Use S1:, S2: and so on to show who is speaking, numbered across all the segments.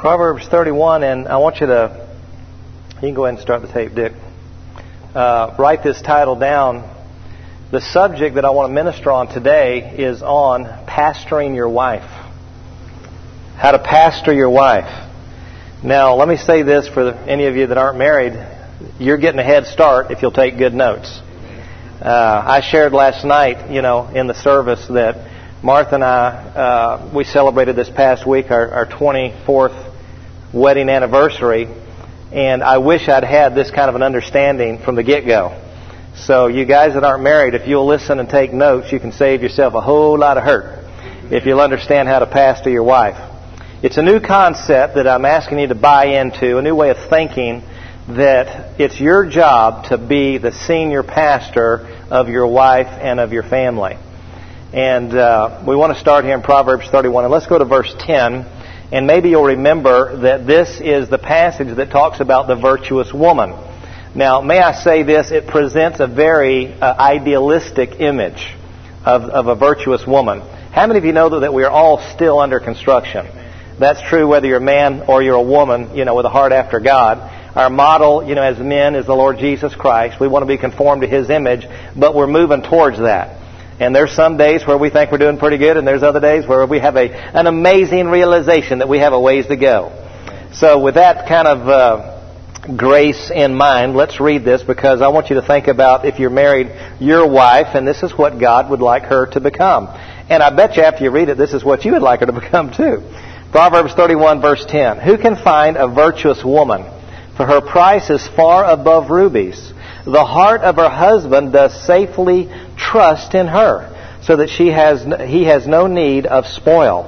S1: Proverbs 31, and I want you can go ahead and start the tape, Dick. Write this title down. The subject that I want to minister on today is on pastoring your wife. How to pastor your wife. Now, let me say this for any of you that aren't married. You're getting a head start if you'll take good notes. I shared last night, in the service that Martha and I, we celebrated this past week our 24th wedding anniversary, and I wish I'd had this kind of an understanding from the get-go. So you guys that aren't married, if you'll listen and take notes, you can save yourself a whole lot of hurt if you'll understand how to pastor your wife. It's a new concept that I'm asking you to buy into, a new way of thinking, that it's your job to be the senior pastor of your wife and of your family. And we want to start here in Proverbs 31. And let's go to verse 10. And maybe you'll remember that this is the passage that talks about the virtuous woman. Now, may I say this? It presents a very idealistic image of a virtuous woman. How many of you know that we are all still under construction? That's true whether you're a man or you're a woman, with a heart after God. Our model, as men, is the Lord Jesus Christ. We want to be conformed to His image, but we're moving towards that. And there's some days where we think we're doing pretty good, and there's other days where we have an amazing realization that we have a ways to go. So with that kind of grace in mind, let's read this, because I want you to think about, if you're married, your wife, and this is what God would like her to become. And I bet you after you read it, this is what you would like her to become too. Proverbs 31, verse 10. Who can find a virtuous woman? For her price is far above rubies. The heart of her husband does safely trust in her, so that he has no need of spoil.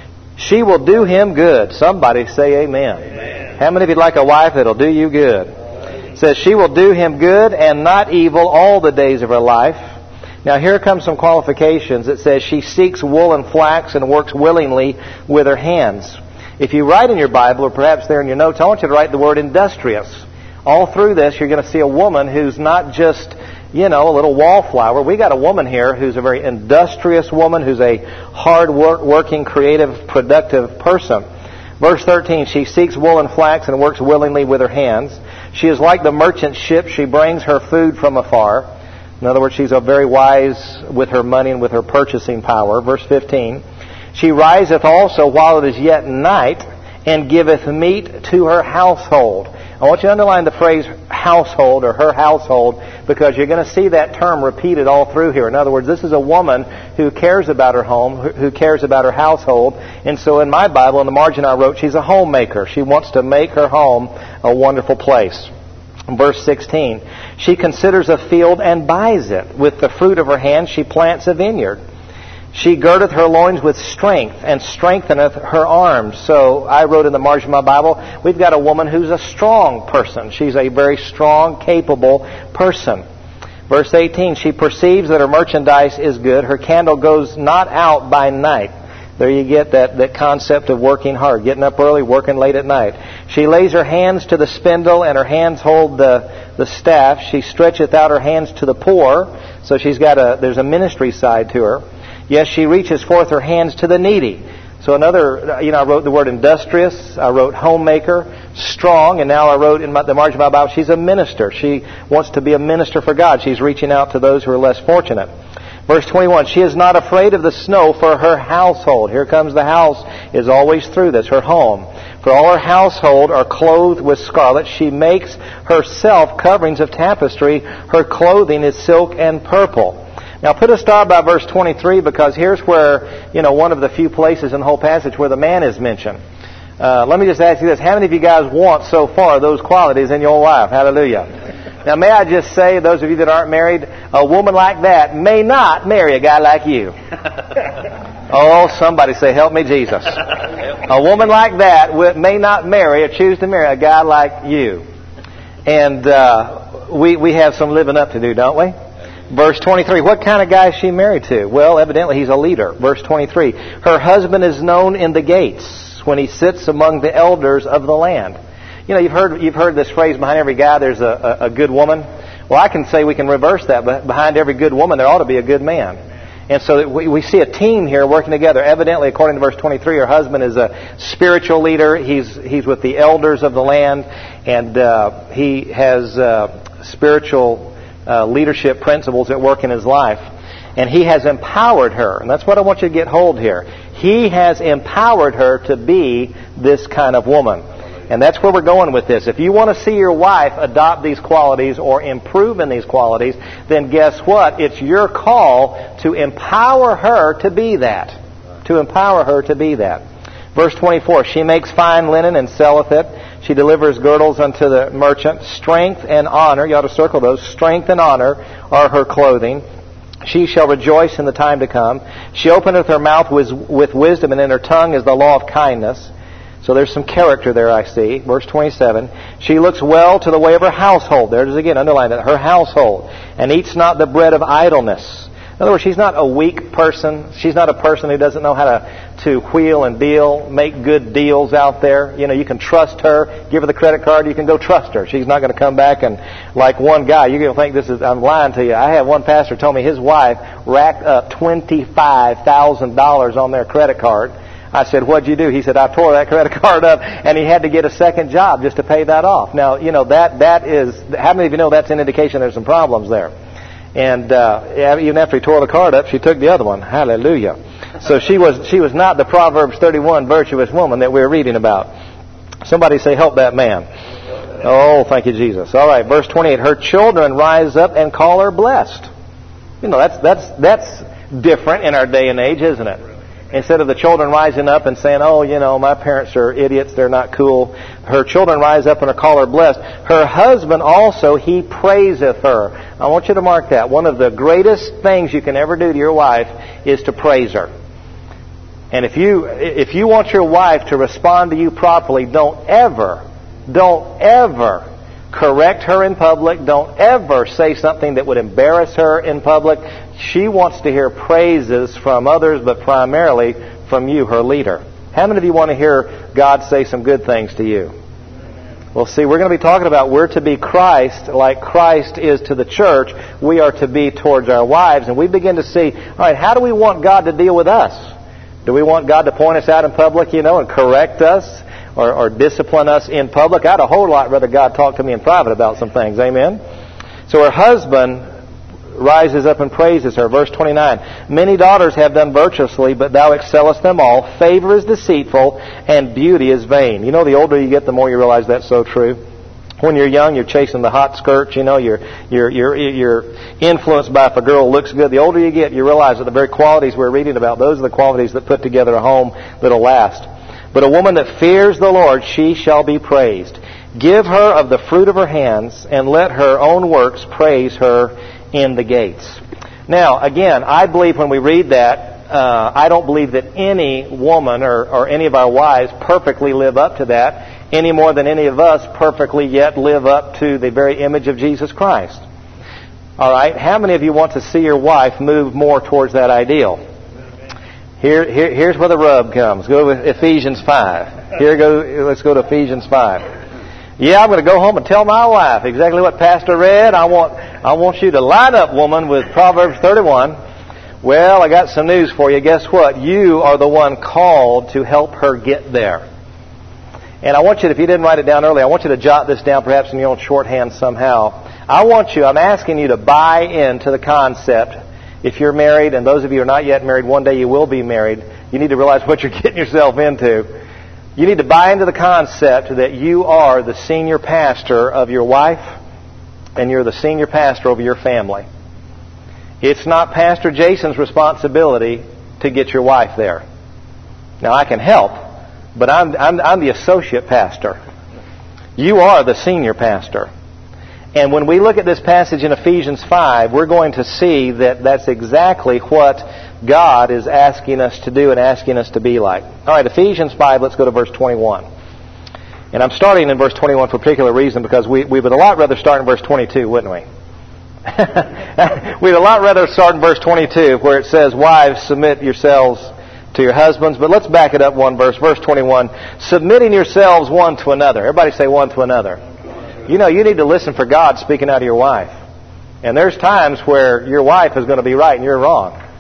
S1: She will do him good. Somebody say amen. Amen. How many of you like a wife that'll do you good? It says she will do him good and not evil all the days of her life. Now here comes some qualifications. It says she seeks wool and flax and works willingly with her hands. If you write in your Bible, or perhaps there in your notes, I want you to write the word industrious. All through this, you're going to see a woman who's not just, a little wallflower. We got a woman here who's a very industrious woman, who's a hard-working, creative, productive person. Verse 13, she seeks wool and flax and works willingly with her hands. She is like the merchant ship. She brings her food from afar. In other words, she's very wise with her money and with her purchasing power. Verse 15, she riseth also while it is yet night, and giveth meat to her household. I want you to underline the phrase household, or her household, because you're going to see that term repeated all through here. In other words, this is a woman who cares about her home, who cares about her household. And so in my Bible, in the margin I wrote, she's a homemaker. She wants to make her home a wonderful place. Verse 16, she considers a field and buys it. With the fruit of her hand she plants a vineyard. She girdeth her loins with strength, and strengtheneth her arms. So I wrote in the margin of my Bible, we've got a woman who's a strong person. She's a very strong, capable person. Verse 18, she perceives that her merchandise is good. Her candle goes not out by night. There you get that concept of working hard, getting up early, working late at night. She lays her hands to the spindle, and her hands hold the staff. She stretcheth out her hands to the poor. So there's a ministry side to her. Yes, she reaches forth her hands to the needy. So I wrote the word industrious, I wrote homemaker, strong, and now I wrote in the margin of my Bible, she's a minister. She wants to be a minister for God. She's reaching out to those who are less fortunate. Verse 21, she is not afraid of the snow for her household. Here comes the house, is always through this, her home. For all her household are clothed with scarlet. She makes herself coverings of tapestry. Her clothing is silk and purple. Now put a star by verse 23, because here's where, one of the few places in the whole passage where the man is mentioned. Let me just ask you this. How many of you guys want so far those qualities in your life? Hallelujah. Now may I just say, those of you that aren't married, a woman like that may not marry a guy like you. Oh, somebody say, help me Jesus. A woman like that may not marry or choose to marry a guy like you. And we have some living up to do, don't we? Verse 23, what kind of guy is she married to? Well, evidently he's a leader. Verse 23, her husband is known in the gates when he sits among the elders of the land. You've heard this phrase, behind every guy there's a good woman. Well, I can say we can reverse that. Behind every good woman there ought to be a good man. And so we see a team here working together. Evidently, according to verse 23, her husband is a spiritual leader. He's with the elders of the land, and he has spiritual leadership principles at work in his life. And he has empowered her. And that's what I want you to get hold here. He has empowered her to be this kind of woman. And that's where we're going with this. If you want to see your wife adopt these qualities or improve in these qualities, then guess what? It's your call to empower her to be that. To empower her to be that. Verse 24, she makes fine linen and selleth it. She delivers girdles unto the merchant. Strength and honor, you ought to circle those. Strength and honor are her clothing. She shall rejoice in the time to come. She openeth her mouth with wisdom, and in her tongue is the law of kindness. So there's some character there, I see. Verse 27, she looks well to the way of her household. There it is again, underline that, her household. And eats not the bread of idleness. In other words, she's not a weak person. She's not a person who doesn't know how to wheel and deal, make good deals out there. You know, you can trust her. Give her the credit card. You can go trust her. She's not going to come back and, like one guy, you're going to think this is, I'm lying to you. I had one pastor told me his wife racked up $25,000 on their credit card. I said, what'd you do? He said, I tore that credit card up, and he had to get a second job just to pay that off. Now, you know, that is, how many of you know that's an indication there's some problems there? And even after he tore the card up, she took the other one. Hallelujah. So she was not the Proverbs 31 virtuous woman that we're reading about. Somebody say, help that man. Oh, thank you, Jesus. All right, verse 28. Her children rise up and call her blessed. You know, that's different in our day and age, isn't it? Instead of the children rising up and saying, oh, you know, my parents are idiots, they're not cool. Her children rise up and call her blessed. Her husband also, he praiseth her. I want you to mark that. One of the greatest things you can ever do to your wife is to praise her. And if you want your wife to respond to you properly, don't ever correct her in public. Don't ever say something that would embarrass her in public. She wants to hear praises from others, but primarily from you, her leader. How many of you want to hear God say some good things to you? Well, see, we're going to be talking about we're to be Christ like Christ is to the church. We are to be towards our wives. And we begin to see, all right, how do we want God to deal with us? Do we want God to point us out in public, you know, and correct us or discipline us in public? I'd a whole lot rather God talk to me in private about some things. Amen? So her husband rises up and praises her. Verse 29, many daughters have done virtuously, but thou excellest them all. Favor is deceitful, and beauty is vain. You know, the older you get, the more you realize that's so true. When you're young, you're chasing the hot skirts. You know, you're influenced by if a girl looks good. The older you get, you realize that the very qualities we're reading about, those are the qualities that put together a home that'll last. But a woman that fears the Lord, she shall be praised. Give her of the fruit of her hands, and let her own works praise her in the gates. Now, again, I believe when we read that, I don't believe that any woman or any of our wives perfectly live up to that, any more than any of us perfectly yet live up to the very image of Jesus Christ. All right, how many of you want to see your wife move more towards that ideal? Here's where the rub comes. Go with Ephesians 5. Let's go to Ephesians 5. Yeah, I'm going to go home and tell my wife exactly what Pastor read. I want you to line up, woman, with Proverbs 31. Well, I got some news for you. Guess what? You are the one called to help her get there. And I want you to, if you didn't write it down earlier, I want you to jot this down perhaps in your own shorthand somehow. I'm asking you to buy into the concept. If you're married, and those of you who are not yet married, one day you will be married, you need to realize what you're getting yourself into. You need to buy into the concept that you are the senior pastor of your wife, and you're the senior pastor over your family. It's not Pastor Jason's responsibility to get your wife there. Now, I can help, but I'm the associate pastor. You are the senior pastor. And when we look at this passage in Ephesians 5, we're going to see that that's exactly what God is asking us to do and asking us to be like. All right, Ephesians 5, let's go to verse 21. And I'm starting in verse 21 for a particular reason, because we would a lot rather start in verse 22, wouldn't we? We'd a lot rather start in verse 22, where it says, wives, submit yourselves to your husbands. But let's back it up one verse. Verse 21, submitting yourselves one to another. Everybody say one to another. You know, you need to listen for God speaking out of your wife. And there's times where your wife is going to be right and you're wrong.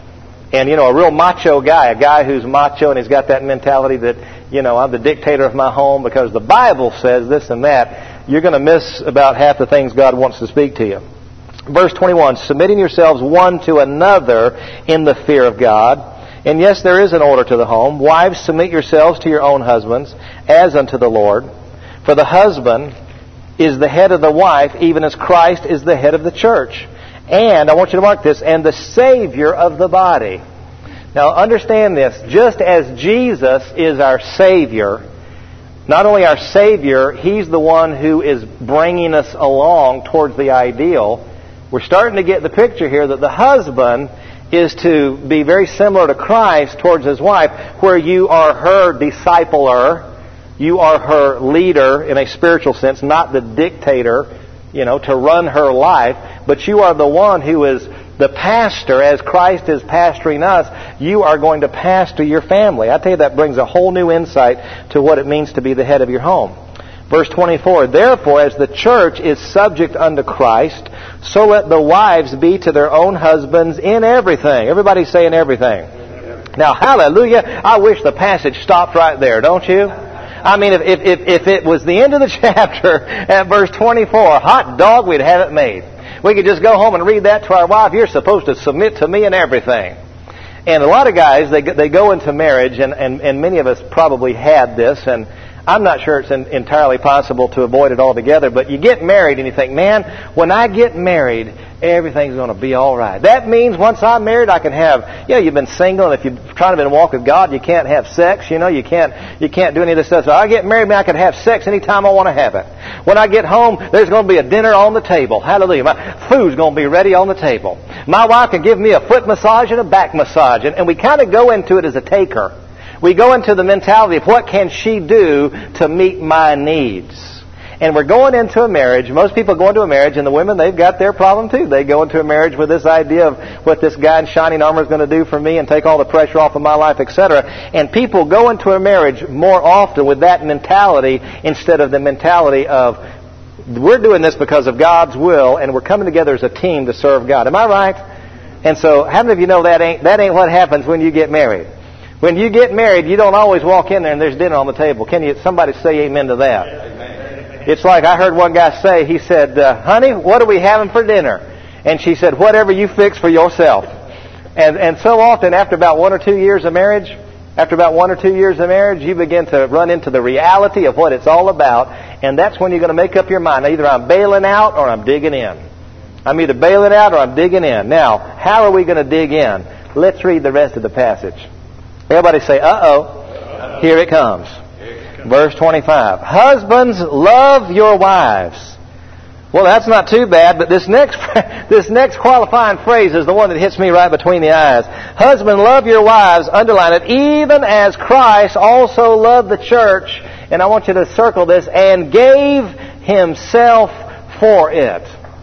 S1: And, a real macho guy, a guy who's macho and he's got that mentality that, I'm the dictator of my home because the Bible says this and that, you're going to miss about half the things God wants to speak to you. Verse 21, submitting yourselves one to another in the fear of God. And yes, there is an order to the home. Wives, submit yourselves to your own husbands as unto the Lord. For the husband is the head of the wife, even as Christ is the head of the church. And, I want you to mark this, and the Savior of the body. Now understand this, just as Jesus is our Savior, not only our Savior, He's the one who is bringing us along towards the ideal. We're starting to get the picture here that the husband is to be very similar to Christ towards his wife, where you are her discipler, you are her leader in a spiritual sense, not the dictator, to run her life, but you are the one who is the pastor. As Christ is pastoring us, you are going to pastor your family. I tell you, that brings a whole new insight to what it means to be the head of your home. Verse 24, therefore, as the church is subject unto Christ, so let the wives be to their own husbands in everything. Everybody say in everything. Now, hallelujah, I wish the passage stopped right there, don't you? I mean, if it was the end of the chapter at verse 24, hot dog, we'd have it made. We could just go home and read that to our wife. You're supposed to submit to me in everything. And a lot of guys, they go into marriage, and many of us probably had this, and I'm not sure it's entirely possible to avoid it altogether, but you get married and you think, man, when I get married, everything's going to be all right. That means once I'm married, I can have, you've been single, and if you're trying to walk with God, you can't have sex, you can't do any of this stuff. So I get married, man, I can have sex anytime I want to have it. When I get home, there's going to be a dinner on the table. Hallelujah. My food's going to be ready on the table. My wife can give me a foot massage and a back massage, and we kind of go into it as a taker. We go into the mentality of what can she do to meet my needs. And we're going into a marriage. Most people go into a marriage, and the women, they've got their problem too. They go into a marriage with this idea of what this guy in shining armor is going to do for me and take all the pressure off of my life, etc. And people go into a marriage more often with that mentality instead of the mentality of, we're doing this because of God's will, and we're coming together as a team to serve God. Am I right? And so, how many of you know that ain't what happens when you get married? When you get married, you don't always walk in there and there's dinner on the table. Can you? Somebody say amen to that? Amen. It's like I heard one guy say, he said, honey, what are we having for dinner? And she said, whatever you fix for yourself. And so often, after about 1 or 2 years of marriage, you begin to run into the reality of what it's all about. And that's when you're going to make up your mind. Either I'm bailing out or I'm digging in. I'm either bailing out or I'm digging in. Now, how are we going to dig in? Let's read the rest of the passage. Everybody say, uh-oh. Here it comes. Verse 25. Husbands, love your wives. Well, that's not too bad, but this next qualifying phrase is the one that hits me right between the eyes. Husband, love your wives, underline it, even as Christ also loved the church, and I want you to circle this, and gave Himself for it.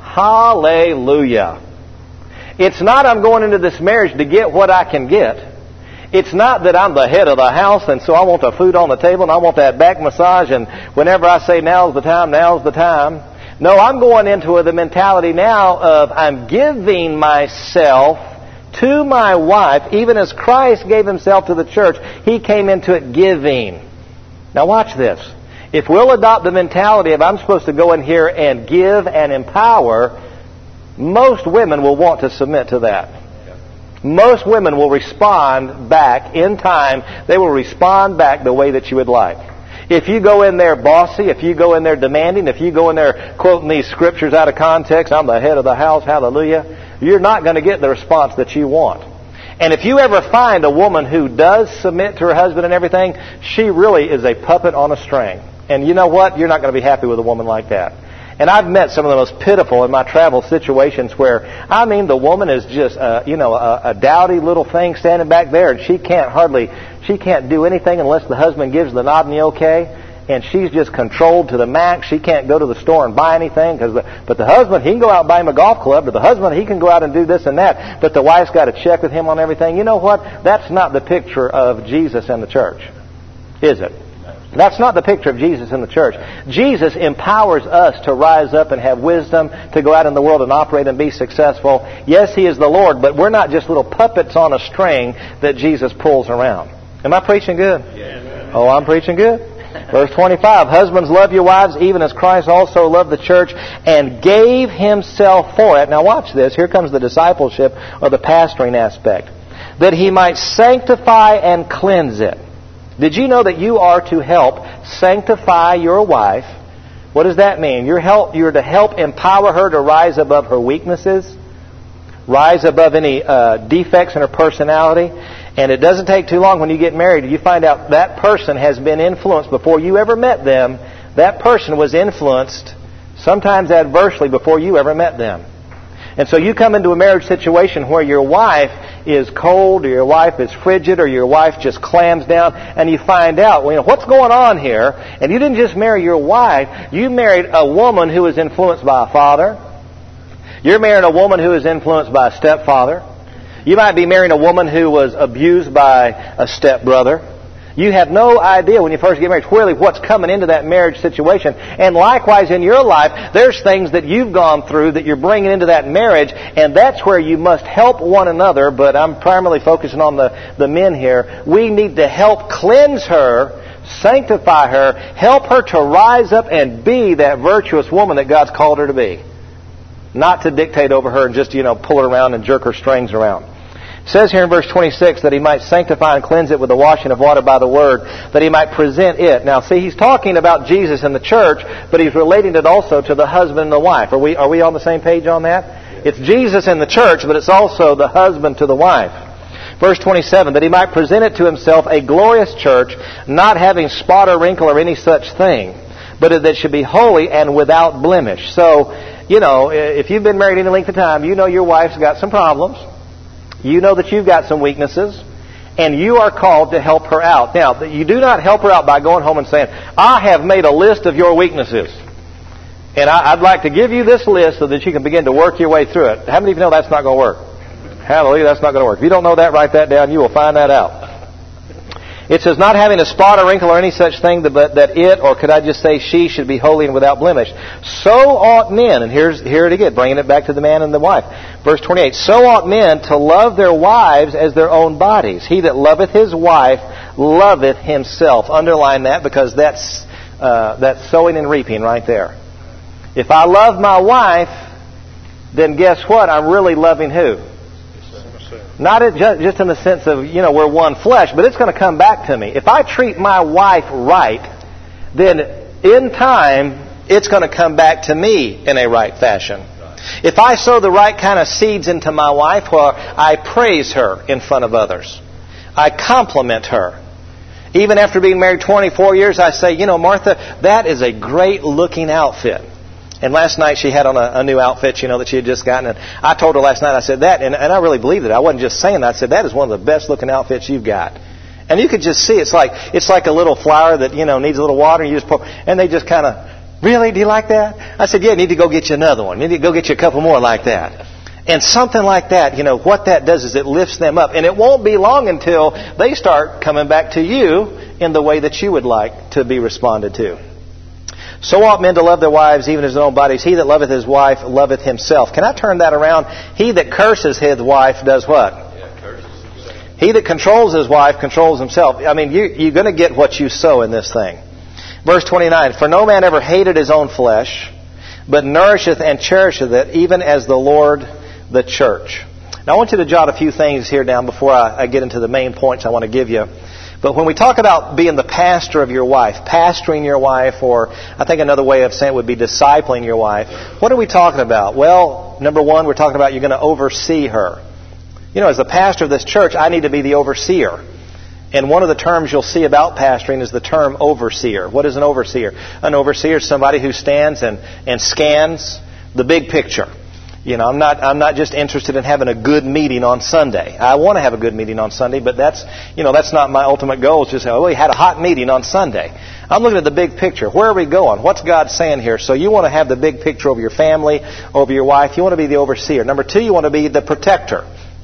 S1: Hallelujah. It's not I'm going into this marriage to get what I can get. It's not that I'm the head of the house, and so I want the food on the table, and I want that back massage, and whenever I say now's the time, now's the time. No, I'm going into the mentality now of I'm giving myself to my wife, even as Christ gave Himself to the church. He came into it giving. Now watch this. If we'll adopt the mentality of I'm supposed to go in here and give and empower, most women will want to submit to that. Most women will respond back in time. They will respond back the way that you would like. If you go in there bossy, if you go in there demanding, if you go in there quoting these scriptures out of context, I'm the head of the house, hallelujah, you're not going to get the response that you want. And if you ever find a woman who does submit to her husband and everything, she really is a puppet on a string. And you know what? You're not going to be happy with a woman like that. And I've met some of the most pitiful in my travel situations where, the woman is just, a dowdy little thing standing back there, and she can't do anything unless the husband gives the nod and the okay. And she's just controlled to the max. She can't go to the store and buy anything but the husband, he can go out and buy him a golf club. But the husband, he can go out and do this and that. But the wife's got to check with him on everything. You know what? That's not the picture of Jesus and the church, is it? That's not the picture of Jesus in the church. Jesus empowers us to rise up and have wisdom, to go out in the world and operate and be successful. Yes, He is the Lord, but we're not just little puppets on a string that Jesus pulls around. Am I preaching good?
S2: Yes.
S1: Oh, I'm preaching good. Verse 25, husbands, love your wives, even as Christ also loved the church and gave Himself for it. Now watch this. Here comes the discipleship or the pastoring aspect. That He might sanctify and cleanse it. Did you know that you are to help sanctify your wife? What does that mean? You're to help empower her to rise above her weaknesses, rise above any defects in her personality. And it doesn't take too long when you get married. You find out that person has been influenced before you ever met them. That person was influenced, sometimes adversely, before you ever met them. And so you come into a marriage situation where your wife is cold, or your wife is frigid, or your wife just clams down, and you find out, well, what's going on here? And you didn't just marry your wife, you married a woman who was influenced by a father. You're marrying a woman who is influenced by a stepfather. You might be marrying a woman who was abused by a stepbrother. You have no idea when you first get married really what's coming into that marriage situation. And likewise in your life, there's things that you've gone through that you're bringing into that marriage, and that's where you must help one another. But I'm primarily focusing on the men here. We need to help cleanse her, sanctify her, help her to rise up and be that virtuous woman that God's called her to be. Not to dictate over her and just, pull her around and jerk her strings around. It says here in verse 26 that He might sanctify and cleanse it with the washing of water by the Word, that He might present it. Now, see, He's talking about Jesus in the church, but He's relating it also to the husband and the wife. Are we on the same page on that? It's Jesus in the church, but it's also the husband to the wife. Verse 27, that He might present it to Himself a glorious church, not having spot or wrinkle or any such thing, but that it should be holy and without blemish. So, if you've been married any length of time, you know your wife's got some problems. You know that you've got some weaknesses, and you are called to help her out. Now, you do not help her out by going home and saying, I have made a list of your weaknesses, and I'd like to give you this list so that you can begin to work your way through it. How many of you know that's not going to work? Hallelujah, that's not going to work. If you don't know that, write that down. You will find that out. It says, not having a spot or wrinkle or any such thing, but that it, or could I just say she, should be holy and without blemish. So ought men, and here it again, bringing it back to the man and the wife. Verse 28, so ought men to love their wives as their own bodies. He that loveth his wife loveth himself. Underline that because that's sowing and reaping right there. If I love my wife, then guess what? I'm really loving who? Not just in the sense of, we're one flesh, but it's going to come back to me. If I treat my wife right, then in time, it's going to come back to me in a right fashion. If I sow the right kind of seeds into my wife, well, I praise her in front of others. I compliment her. Even after being married 24 years, I say, Martha, that is a great looking outfit. And last night she had on a new outfit, that she had just gotten. And I told her last night, I said that, and I really believed it. I wasn't just saying that. I said, that is one of the best looking outfits you've got. And you could just see, it's like a little flower that, needs a little water, and you just pour, and they just kind of, really, do you like that? I said, yeah, you need to go get you another one. You need to go get you a couple more like that. And something like that, what that does is it lifts them up. And it won't be long until they start coming back to you in the way that you would like to be responded to. So ought men to love their wives even as their own bodies. He that loveth his wife loveth himself. Can I turn that around? He that curses his wife does what? He that controls his wife controls himself. I mean, you're going to get what you sow in this thing. Verse 29, for no man ever hated his own flesh, but nourisheth and cherisheth it, even as the Lord the church. Now I want you to jot a few things here down before I get into the main points I want to give you. But when we talk about being the pastor of your wife, pastoring your wife, or I think another way of saying it would be discipling your wife, what are we talking about? Well, number one, we're talking about you're going to oversee her. As the pastor of this church, I need to be the overseer. And one of the terms you'll see about pastoring is the term overseer. What is an overseer? An overseer is somebody who stands and scans the big picture. I'm not just interested in having a good meeting on Sunday. I want to have a good meeting on Sunday, but that's not my ultimate goal. It's just, we had a hot meeting on Sunday. I'm looking at the big picture. Where are we going? What's God saying here? So you want to have the big picture over your family, over your wife. You want to be the overseer. Number two, you want to be the protector.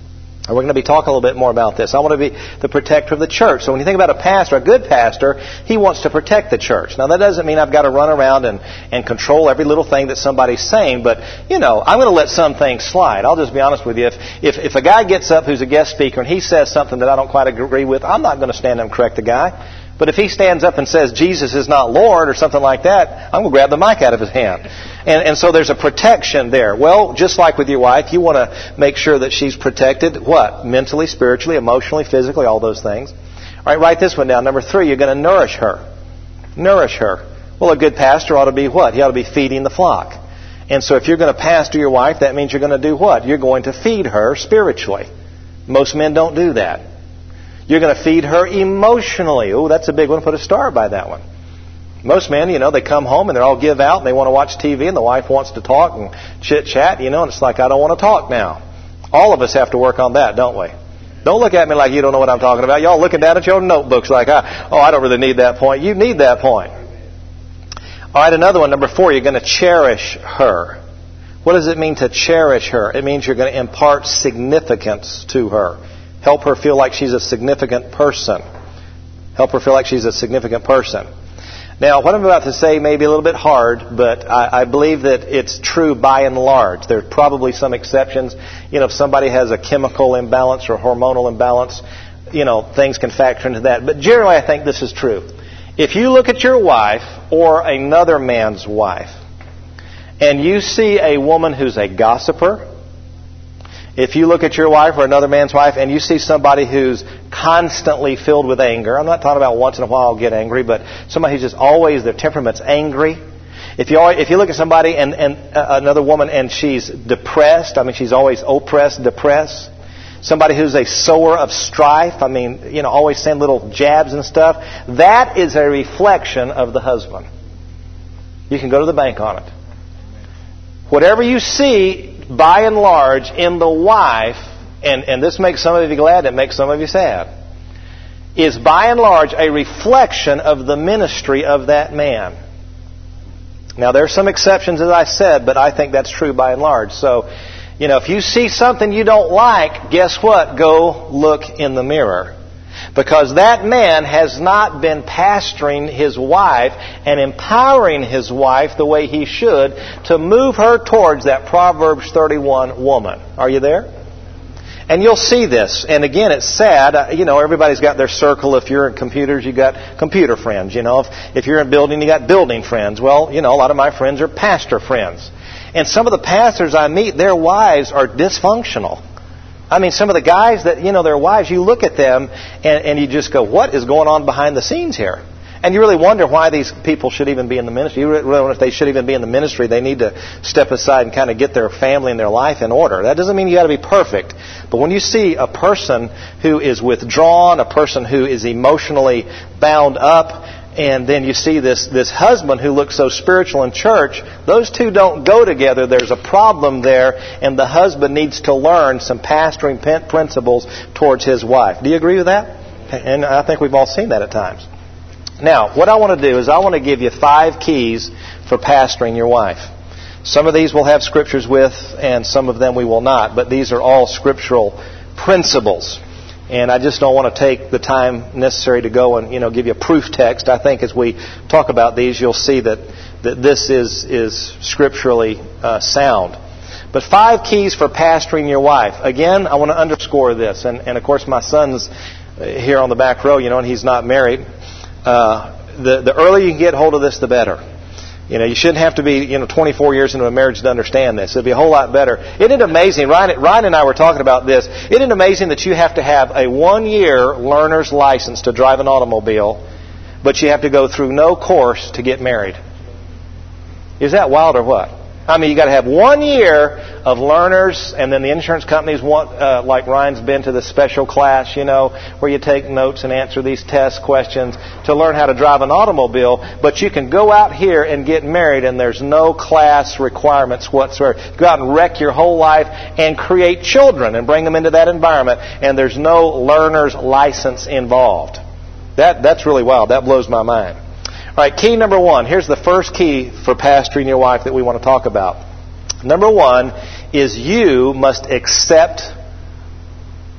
S1: And we're going to be talking a little bit more about this. I want to be the protector of the church. So when you think about a pastor, a good pastor, he wants to protect the church. Now, that doesn't mean I've got to run around and control every little thing that somebody's saying. But, I'm going to let some things slide. I'll just be honest with you. If a guy gets up who's a guest speaker and he says something that I don't quite agree with, I'm not going to stand up and correct the guy. But if he stands up and says Jesus is not Lord or something like that, I'm going to grab the mic out of his hand. And so there's a protection there. Well, just like with your wife, you want to make sure that she's protected. What? Mentally, spiritually, emotionally, physically, all those things. All right, write this one down. Number 3, you're going to nourish her. Nourish her. Well, a good pastor ought to be what? He ought to be feeding the flock. And so if you're going to pastor your wife, that means you're going to do what? You're going to feed her spiritually. Most men don't do that. You're going to feed her emotionally. Oh, that's a big one. Put a star by that one. Most men, they come home and they're all give out and they want to watch TV and the wife wants to talk and chit-chat, and it's like, I don't want to talk now. All of us have to work on that, don't we? Don't look at me like you don't know what I'm talking about. Y'all looking down at your notebooks like, I don't really need that point. You need that point. All right, another one, number 4, you're going to cherish her. What does it mean to cherish her? It means you're going to impart significance to her. Help her feel like she's a significant person. Help her feel like she's a significant person. Now, what I'm about to say may be a little bit hard, but I believe that it's true by and large. There are probably some exceptions. If somebody has a chemical imbalance or hormonal imbalance, things can factor into that. But generally, I think this is true. If you look at your wife or another man's wife, and you see a woman who's a gossiper, if you look at your wife or another man's wife and you see somebody who's constantly filled with anger, I'm not talking about once in a while I'll get angry, but somebody who's just always, their temperament's angry. If you look at somebody and another woman and she's depressed, she's always oppressed, depressed. Somebody who's a sower of strife, always saying little jabs and stuff. That is a reflection of the husband. You can go to the bank on it. Whatever you see, by and large, in the wife, and this makes some of you glad, it makes some of you sad, is by and large a reflection of the ministry of that man. Now, there are some exceptions, as I said, but I think that's true by and large. So, if you see something you don't like, guess what? Go look in the mirror. Because that man has not been pastoring his wife and empowering his wife the way he should to move her towards that Proverbs 31 woman. Are you there? And you'll see this. And again, it's sad. Everybody's got their circle. If you're in computers, you got computer friends. If you're in building, you got building friends. Well, a lot of my friends are pastor friends. And some of the pastors I meet, their wives are dysfunctional. Some of the guys that, their wives, you look at them and you just go, what is going on behind the scenes here? And you really wonder why these people should even be in the ministry. You really wonder if they should even be in the ministry. They need to step aside and kind of get their family and their life in order. That doesn't mean you got to be perfect. But when you see a person who is withdrawn, a person who is emotionally bound up, and then you see this husband who looks so spiritual in church, those two don't go together. There's a problem there, and the husband needs to learn some pastoring principles towards his wife. Do you agree with that? And I think we've all seen that at times. Now, what I want to do is I want to give you 5 keys for pastoring your wife. Some of these we'll have scriptures with, and some of them we will not, but these are all scriptural principles. And I just don't want to take the time necessary to go and, give you a proof text. I think as we talk about these, you'll see that this is scripturally sound. But 5 keys for pastoring your wife. Again, I want to underscore this. And of course, my son's here on the back row, and he's not married. The earlier you can get hold of this, the better. You shouldn't have to be 24 years into a marriage to understand this. It'll be a whole lot better. Isn't it amazing? Ryan and I were talking about this. Isn't it amazing that you have to have a 1-year learner's license to drive an automobile, but you have to go through no course to get married? Is that wild or what? You got to have 1 year of learners, and then the insurance companies want, like Ryan's been to the special class, where you take notes and answer these test questions to learn how to drive an automobile. But you can go out here and get married, and there's no class requirements whatsoever. Go out and wreck your whole life and create children and bring them into that environment, and there's no learner's license involved. That's really wild. That blows my mind. All right, key number 1. Here's the first key for pastoring your wife that we want to talk about. Number 1 is you must accept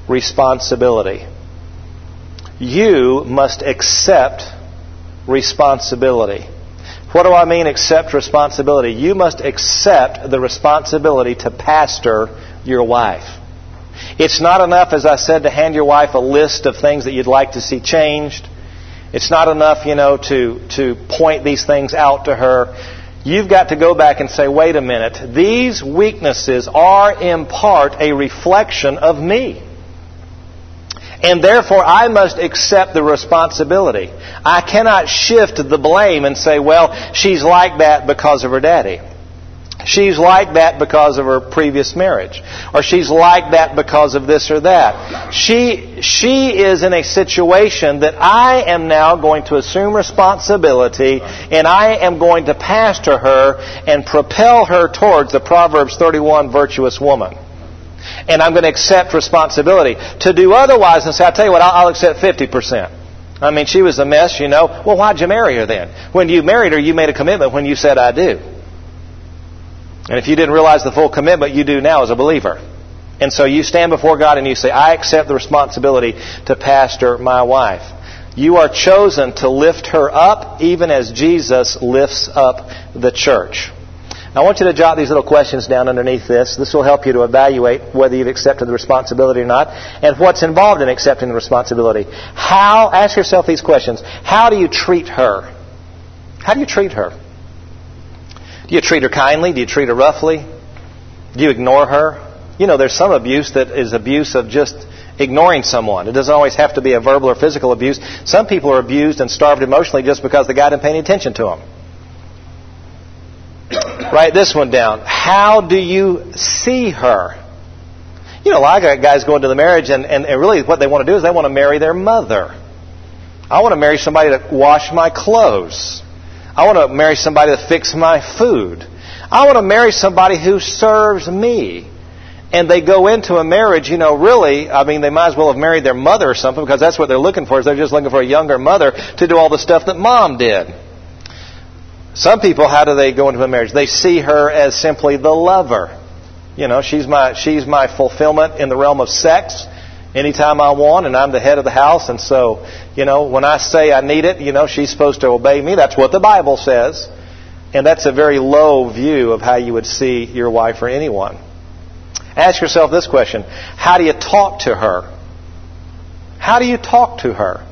S1: responsibility. You must accept responsibility. What do I mean, accept responsibility? You must accept the responsibility to pastor your wife. It's not enough, as I said, to hand your wife a list of things that you'd like to see changed. It's not enough, to point these things out to her. You've got to go back and say, wait a minute, these weaknesses are in part a reflection of me. And therefore, I must accept the responsibility. I cannot shift the blame and say, well, she's like that because of her daddy. She's like that because of her previous marriage. Or she's like that because of this or that. She is in a situation that I am now going to assume responsibility, and I am going to pastor her and propel her towards the Proverbs 31 virtuous woman. And I'm going to accept responsibility. To do otherwise and say, I'll tell you what, I'll accept 50%. I mean, she was a mess, Well, why'd you marry her then? When you married her, you made a commitment when you said, I do. And if you didn't realize the full commitment, you do now as a believer. And so you stand before God and you say, I accept the responsibility to pastor my wife. You are chosen to lift her up even as Jesus lifts up the church. Now, I want you to jot these little questions down underneath this. This will help you to evaluate whether you've accepted the responsibility or not and what's involved in accepting the responsibility. Ask yourself these questions. How do you treat her? How do you treat her? Do you treat her kindly? Do you treat her roughly? Do you ignore her? There's some abuse that is abuse of just ignoring someone. It doesn't always have to be a verbal or physical abuse. Some people are abused and starved emotionally just because the guy didn't pay any attention to them. Write this one down. How do you see her? A lot of guys go into the marriage and really what they want to do is they want to marry their mother. I want to marry somebody to wash my clothes. I want to marry somebody to fix my food. I want to marry somebody who serves me. And they go into a marriage, really, they might as well have married their mother or something because that's what they're looking for, is they're just looking for a younger mother to do all the stuff that mom did. Some people, how do they go into a marriage? They see her as simply the lover. She's my fulfillment in the realm of sex anytime I want, and I'm the head of the house. And so, when I say I need it, she's supposed to obey me. That's what the Bible says. And that's a very low view of how you would see your wife or anyone. Ask yourself this question. How do you talk to her? How do you talk to her?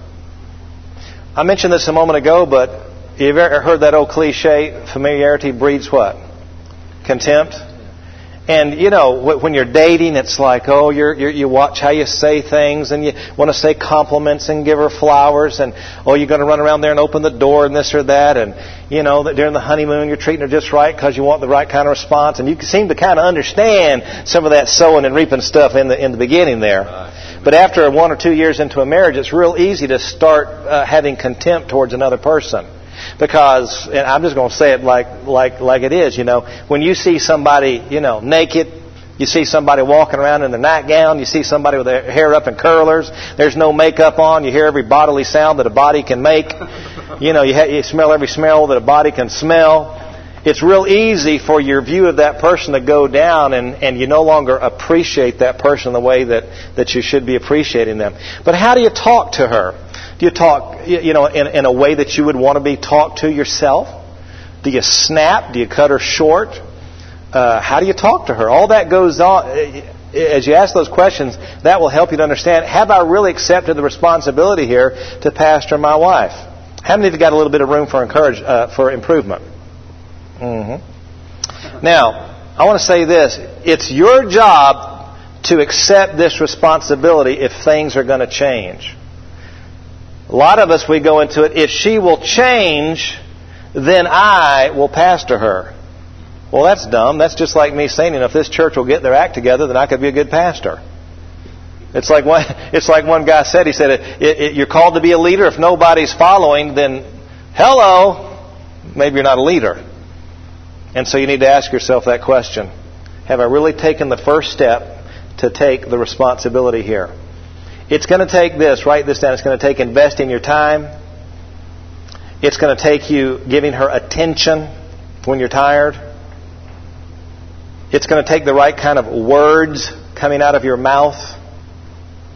S1: I mentioned this a moment ago, but you've ever heard that old cliche, familiarity breeds what? Contempt. And, when you're dating, it's like, you watch how you say things, and you want to say compliments and give her flowers, and, you're going to run around there and open the door and this or that, and, during the honeymoon, you're treating her just right because you want the right kind of response, and you seem to kind of understand some of that sowing and reaping stuff in the beginning there. But after 1 or 2 years into a marriage, it's real easy to start having contempt towards another person. Because, and I'm just going to say it like it is, when you see somebody, naked, you see somebody walking around in their nightgown, you see somebody with their hair up in curlers, there's no makeup on, you hear every bodily sound that a body can make, you smell every smell that a body can smell. It's real easy for your view of that person to go down, and you no longer appreciate that person the way that you should be appreciating them. But how do you talk to her? Do you talk, in a way that you would want to be talked to yourself? Do you snap? Do you cut her short? How do you talk to her? All that goes on. As you ask those questions, that will help you to understand, have I really accepted the responsibility here to pastor my wife? How many of you got a little bit of room for improvement? Mm-hmm. Now, I want to say this. It's your job to accept this responsibility if things are going to change. A lot of us, we go into it, if she will change, then I will pastor her. Well, that's dumb. That's just like me saying, if this church will get their act together, then I could be a good pastor. It's like one guy said, he said, you're called to be a leader. If nobody's following, then hello, maybe you're not a leader. And so you need to ask yourself that question. Have I really taken the first step to take the responsibility here? It's going to take this. Write this down. It's going to take investing your time. It's going to take you giving her attention when you're tired. It's going to take the right kind of words coming out of your mouth.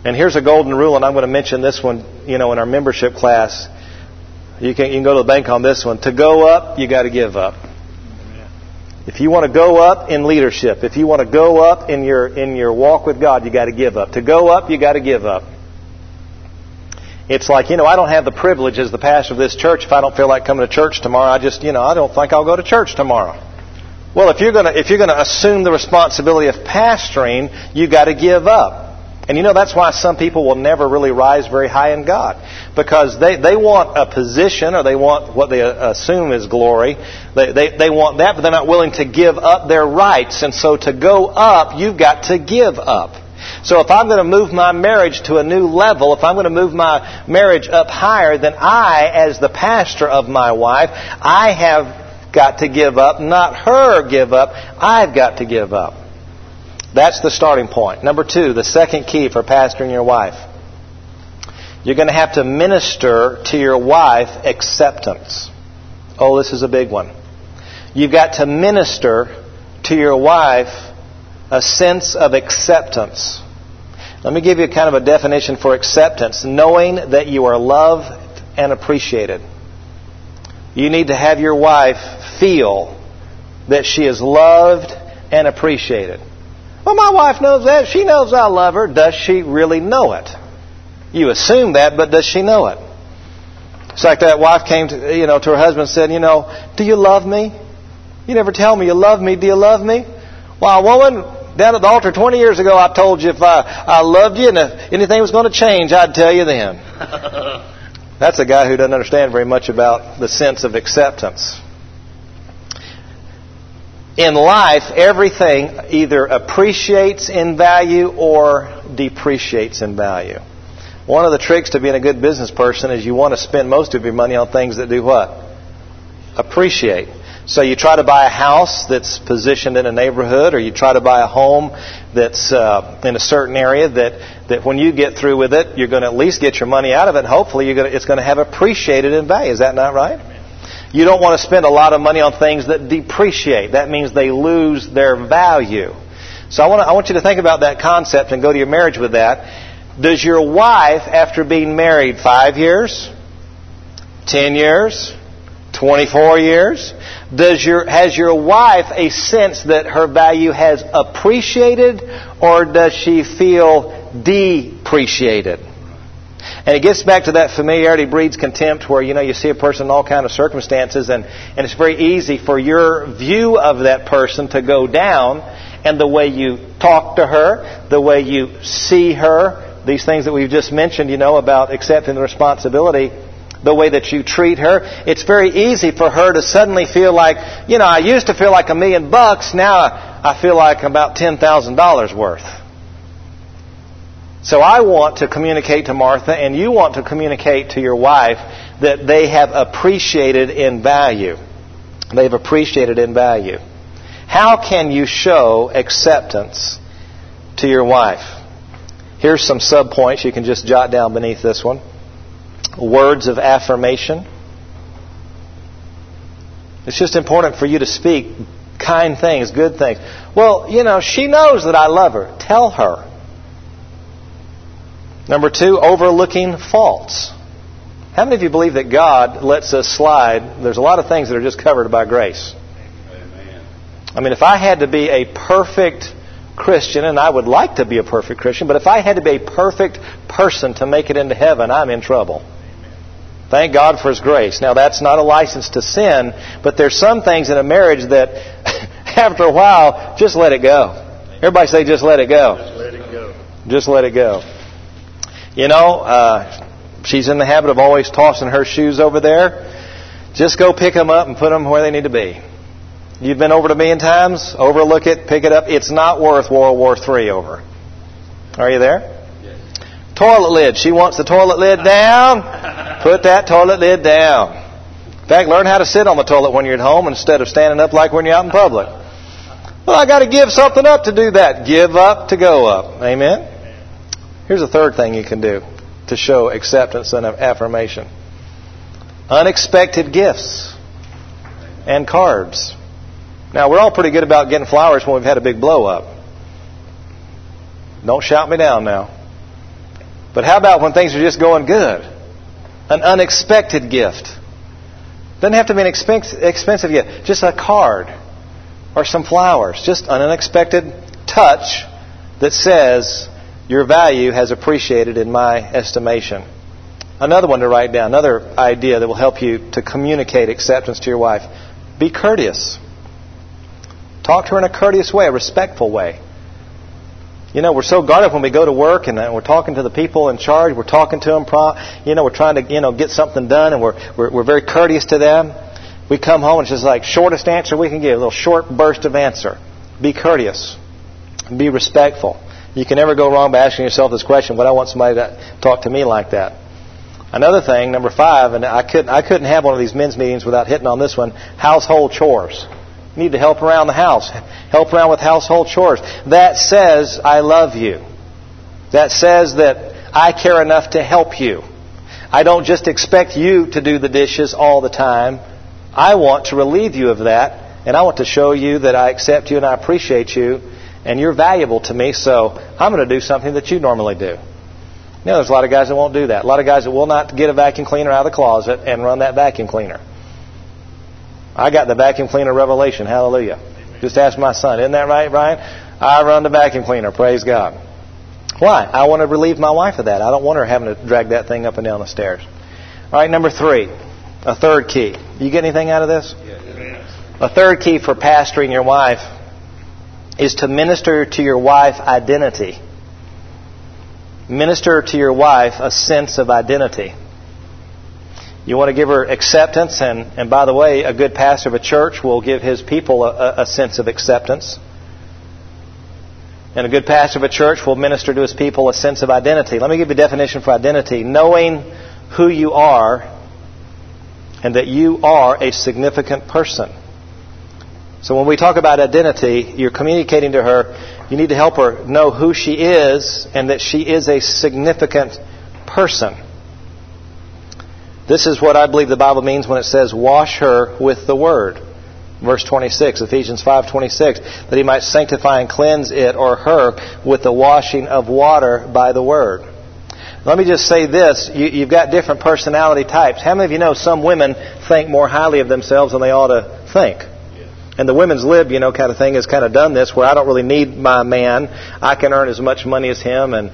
S1: And here's a golden rule, and I'm going to mention this one, in our membership class. You can go to the bank on this one. To go up, you got to give up. If you want to go up in leadership, if you want to go up in your walk with God, you got to give up. To go up, you got to give up. It's like, I don't have the privilege as the pastor of this church. If I don't feel like coming to church tomorrow, I don't think I'll go to church tomorrow. Well, if you're going to assume the responsibility of pastoring, you got to give up. And that's why some people will never really rise very high in God. Because they want a position, or they want what they assume is glory. They want that, but they're not willing to give up their rights. And so to go up, you've got to give up. So if I'm going to move my marriage to a new level, if I'm going to move my marriage up higher, then I, as the pastor of my wife, I have got to give up, not her give up. I've got to give up. That's the starting point. Number 2, the second key for pastoring your wife. You're going to have to minister to your wife acceptance. Oh, this is a big one. You've got to minister to your wife a sense of acceptance. Let me give you kind of a definition for acceptance. Knowing that you are loved and appreciated. You need to have your wife feel that she is loved and appreciated. Well, my wife knows that. She knows I love her. Does she really know it? You assume that, but does she know it? It's like that wife came to her husband and said, do you love me? You never tell me you love me. Do you love me? Well, woman, down at the altar 20 years ago, I told you if I loved you and if anything was going to change, I'd tell you then. That's a guy who doesn't understand very much about the sense of acceptance. In life, everything either appreciates in value or depreciates in value. One of the tricks to being a good business person is you want to spend most of your money on things that do what? Appreciate. So you try to buy a house that's positioned in a neighborhood, or you try to buy a home that's in a certain area that when you get through with it, you're going to at least get your money out of it. And hopefully it's going to have appreciated in value. Is that not right? You don't want to spend a lot of money on things that depreciate. That means they lose their value. So I want you to think about that concept and go to your marriage with that. Does your wife, after being married 5 years, 10 years, 24 years, has your wife a sense that her value has appreciated, or does she feel depreciated? And it gets back to that familiarity breeds contempt, where you see a person in all kinds of circumstances, and it's very easy for your view of that person to go down, and the way you talk to her, the way you see her, these things that we've just mentioned, about accepting the responsibility, the way that you treat her, it's very easy for her to suddenly feel like, I used to feel like $1 million, now I feel like about $10,000 worth. So I want to communicate to Martha, and you want to communicate to your wife, that they have appreciated in value. They've appreciated in value. How can you show acceptance to your wife? Here's some sub-points you can just jot down beneath this one. Words of affirmation. It's just important for you to speak kind things, good things. Well, she knows that I love her. Tell her. Number 2, overlooking faults. How many of you believe that God lets us slide? There's a lot of things that are just covered by grace. Amen. I mean, if I had to be a perfect Christian, and I would like to be a perfect Christian, but if I had to be a perfect person to make it into heaven, I'm in trouble. Thank God for His grace. Now, that's not a license to sin, but there's some things in a marriage that, after a while, just let it go. Everybody say, just let it go.
S2: Just let it go.
S1: Just let it go. She's in the habit of always tossing her shoes over there. Just go pick them up and put them where they need to be. You've been over it 1,000,000 times. Overlook it, pick it up. It's not worth World War III over. Are you there?
S2: Yes.
S1: Toilet lid. She wants the toilet lid down. Put that toilet lid down. In fact, learn how to sit on the toilet when you're at home instead of standing up like when you're out in public. Well, I got to give something up to do that. Give up to go up. Amen? Here's a third thing you can do to show acceptance and affirmation. Unexpected gifts and cards. Now, we're all pretty good about getting flowers when we've had a big blow up. Don't shout me down now. But how about when things are just going good? An unexpected gift. Doesn't have to be an expensive gift. Just a card or some flowers. Just an unexpected touch that says your value has appreciated in my estimation. Another one to write down. Another idea that will help you to communicate acceptance to your wife. Be courteous. Talk to her in a courteous way, a respectful way. You know, we're so guarded when we go to work and we're talking to the people in charge. We're talking to them. We're trying to get something done, and we're very courteous to them. We come home and it's just like shortest answer we can give, a little short burst of answer. Be courteous. Be respectful. You can never go wrong by asking yourself this question: would I want somebody to talk to me like that? Another thing, number 5, and I couldn't have one of these men's meetings without hitting on this one: household chores. You need to help around the house. Help around with household chores. That says, I love you. That says that I care enough to help you. I don't just expect you to do the dishes all the time. I want to relieve you of that, and I want to show you that I accept you and I appreciate you, and you're valuable to me, so I'm going to do something that you normally do. You know, there's a lot of guys that won't do that. A lot of guys that will not get a vacuum cleaner out of the closet and run that vacuum cleaner. I got the vacuum cleaner revelation. Hallelujah. Just ask my son. Isn't that right, Brian? I run the vacuum cleaner. Praise God. Why? I want to relieve my wife of that. I don't want her having to drag that thing up and down the stairs. All right, number 3. A third key. You get anything out of this? Yes. A third key for pastoring your wife is to minister to your wife identity. Minister to your wife a sense of identity. You want to give her acceptance, and by the way, a good pastor of a church will give his people a sense of acceptance. And a good pastor of a church will minister to his people a sense of identity. Let me give you a definition for identity: knowing who you are and that you are a significant person. So when we talk about identity, you're communicating to her, you need to help her know who she is and that she is a significant person. This is what I believe the Bible means when it says, wash her with the Word. Verse 26, Ephesians 5:26, that he might sanctify and cleanse it or her with the washing of water by the Word. Let me just say this, you've got different personality types. How many of you know some women think more highly of themselves than they ought to think? And the women's lib, kind of thing has kind of done this, where I don't really need my man. I can earn as much money as him, and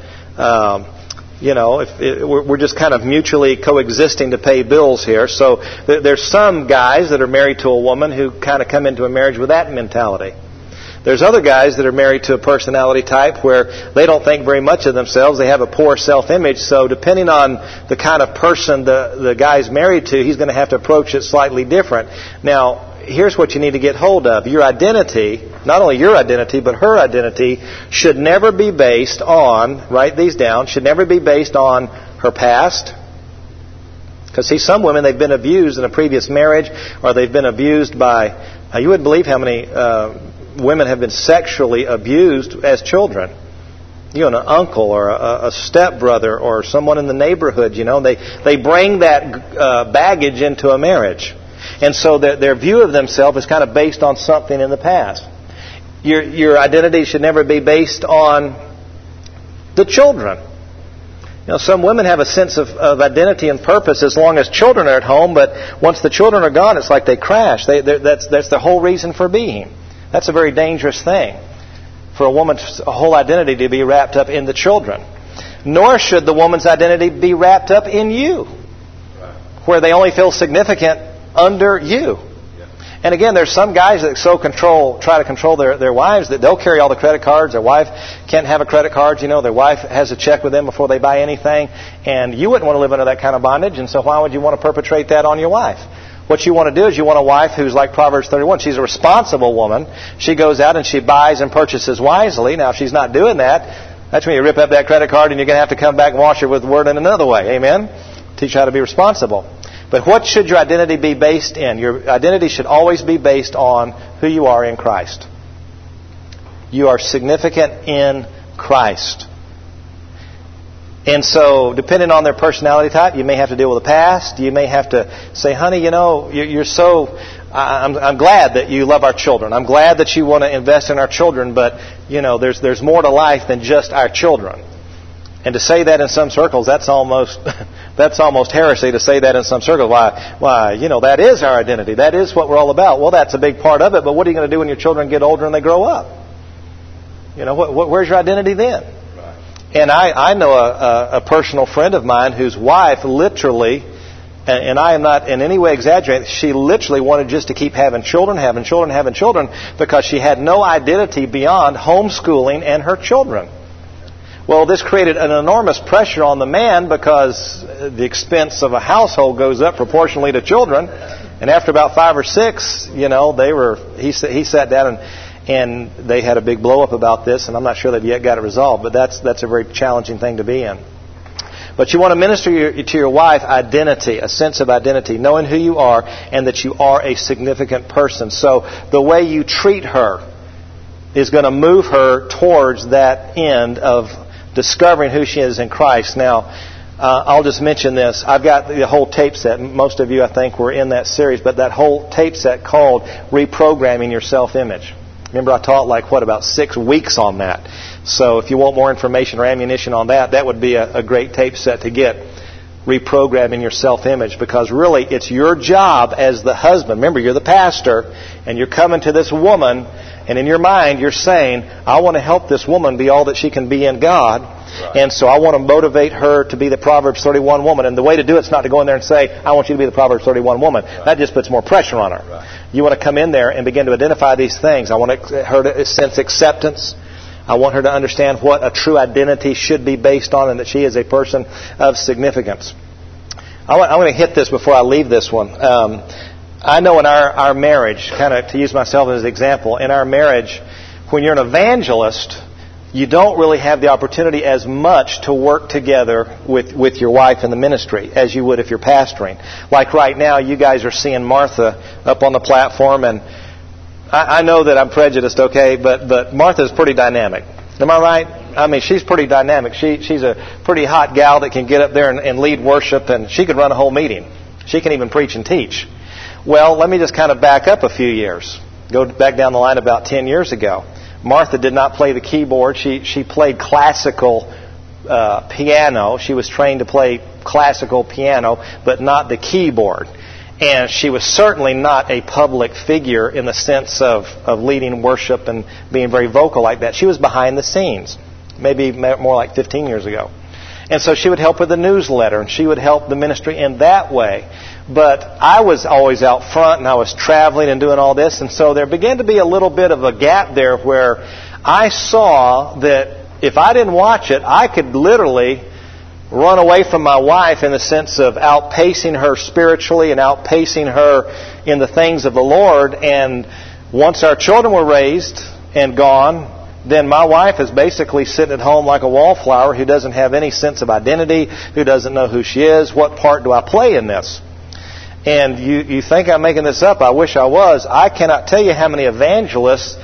S1: we're just kind of mutually coexisting to pay bills here. So there's some guys that are married to a woman who kind of come into a marriage with that mentality. There's other guys that are married to a personality type where they don't think very much of themselves. They have a poor self-image. So depending on the kind of person the guy's married to, he's going to have to approach it slightly different. Now, here's what you need to get hold of. Your identity, not only your identity, but her identity, should never be based on, write these down, should never be based on her past. Because see, some women, they've been abused in a previous marriage, or they've been abused by, you wouldn't believe how many women have been sexually abused as children. An uncle or a stepbrother or someone in the neighborhood, they bring that baggage into a marriage. And so their view of themselves is kind of based on something in the past. Your identity should never be based on the children. Some women have a sense of identity and purpose as long as children are at home, but once the children are gone, it's like they crash. That's the whole reason for being. That's a very dangerous thing for a woman's whole identity to be wrapped up in the children. Nor should the woman's identity be wrapped up in you, where they only feel significant under you. And again, there's some guys that try to control their wives, that they'll carry all the credit cards. Their wife can't have a credit card. Their wife has to check with them before they buy anything. And you wouldn't want to live under that kind of bondage. And so why would you want to perpetrate that on your wife? What you want to do is you want a wife who's like Proverbs 31. She's a responsible woman. She goes out and she buys and purchases wisely. Now, if she's not doing that, that's when you rip up that credit card and you're going to have to come back and wash her with the Word in another way. Amen? Teach her how to be responsible. But what should your identity be based in? Your identity should always be based on who you are in Christ. You are significant in Christ. And so, depending on their personality type, you may have to deal with the past. You may have to say, honey, you're so... I'm glad that you love our children. I'm glad that you want to invest in our children, but, there's more to life than just our children. And to say that in some circles, that's almost heresy to say that in some circles. Why, that is our identity. That is what we're all about. Well, that's a big part of it, but what are you going to do when your children get older and they grow up? Where's your identity then? And I know a personal friend of mine whose wife literally, and I am not in any way exaggerating, she literally wanted just to keep having children, because she had no identity beyond homeschooling and her children. Well, this created an enormous pressure on the man because the expense of a household goes up proportionally to children. And after about 5 or 6, he sat down and they had a big blow up about this, and I'm not sure they've yet got it resolved, but that's a very challenging thing to be in. But you want to minister to your wife identity, a sense of identity, knowing who you are and that you are a significant person. So the way you treat her is going to move her towards that end of discovering who she is in Christ. Now, I'll just mention this. I've got the whole tape set. Most of you, I think, were in that series, but that whole tape set called Reprogramming Your Self-Image. Remember, I taught about 6 weeks on that. So if you want more information or ammunition on that would be a great tape set to get. Reprogramming your self-image, because really it's your job as the husband. Remember, you're the pastor, and you're coming to this woman, and in your mind you're saying, I want to help this woman be all that she can be in God. Right. And so I want to motivate her to be the Proverbs 31 woman. And the way to do it is not to go in there and say, I want you to be the Proverbs 31 woman. Right. That just puts more pressure on her. Right. You want to come in there and begin to identify these things. I want her to sense acceptance. I want her to understand what a true identity should be based on, and that she is a person of significance. I want to hit this before I leave this one. I know in our marriage, kind of to use myself as an example, in our marriage, when you're an evangelist, you don't really have the opportunity as much to work together with your wife in the ministry as you would if you're pastoring. Like right now, you guys are seeing Martha up on the platform, and I know that I'm prejudiced, okay, but Martha's pretty dynamic. Am I right? I mean, she's pretty dynamic. She's a pretty hot gal that can get up there and lead worship, and she could run a whole meeting. She can even preach and teach. Well, let me just kind of back up a few years. Go back down the line about 10 years ago. Martha did not play the keyboard. She played classical piano. She was trained to play classical piano, but not the keyboard. And she was certainly not a public figure in the sense of leading worship and being very vocal like that. She was behind the scenes, maybe more like 15 years ago. And so she would help with the newsletter, and she would help the ministry in that way. But I was always out front, and I was traveling and doing all this. And so there began to be a little bit of a gap there where I saw that if I didn't watch it, I could literally run away from my wife in the sense of outpacing her spiritually and outpacing her in the things of the Lord. And once our children were raised and gone, then my wife is basically sitting at home like a wallflower who doesn't have any sense of identity, who doesn't know who she is. What part do I play in this? And you think I'm making this up. I wish I was. I cannot tell you how many evangelists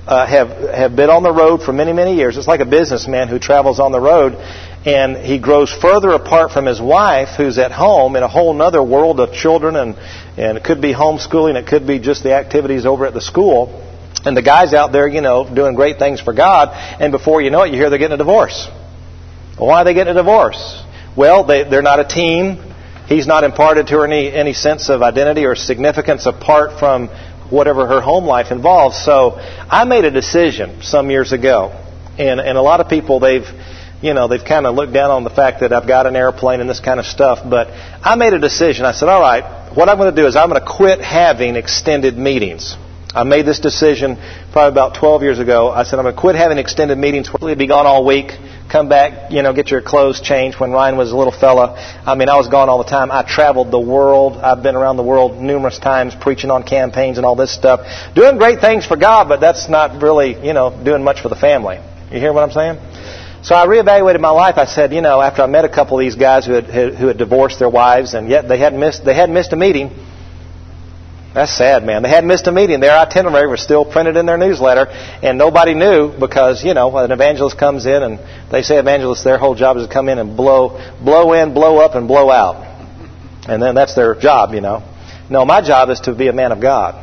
S1: have been on the road for many, many years. It's like a businessman who travels on the road, and he grows further apart from his wife, who's at home in a whole other world of children, and it could be homeschooling, it could be just the activities over at the school. And the guy's out there, doing great things for God, and before you know it, you hear they're getting a divorce. Well, why are they getting a divorce? Well, they're not a team. He's not imparted to her any sense of identity or significance apart from whatever her home life involves. So I made a decision some years ago, and a lot of people they've kind of looked down on the fact that I've got an airplane and this kind of stuff. But I made a decision. I said, all right, what I'm going to do is I'm going to quit having extended meetings. I made this decision probably about 12 years ago. I said, I'm going to quit having extended meetings. We'll be gone all week. Come back, get your clothes changed. When Ryan was a little fella, I was gone all the time. I traveled the world. I've been around the world numerous times preaching on campaigns and all this stuff. Doing great things for God, but that's not really, doing much for the family. You hear what I'm saying? So I reevaluated my life. I said, after I met a couple of these guys who had divorced their wives, and yet they hadn't missed a meeting. That's sad, man. They hadn't missed a meeting. Their itinerary was still printed in their newsletter, and nobody knew because, an evangelist comes in, and they say evangelists, their whole job is to come in and blow in, blow up, and blow out. And then that's their job, No, my job is to be a man of God.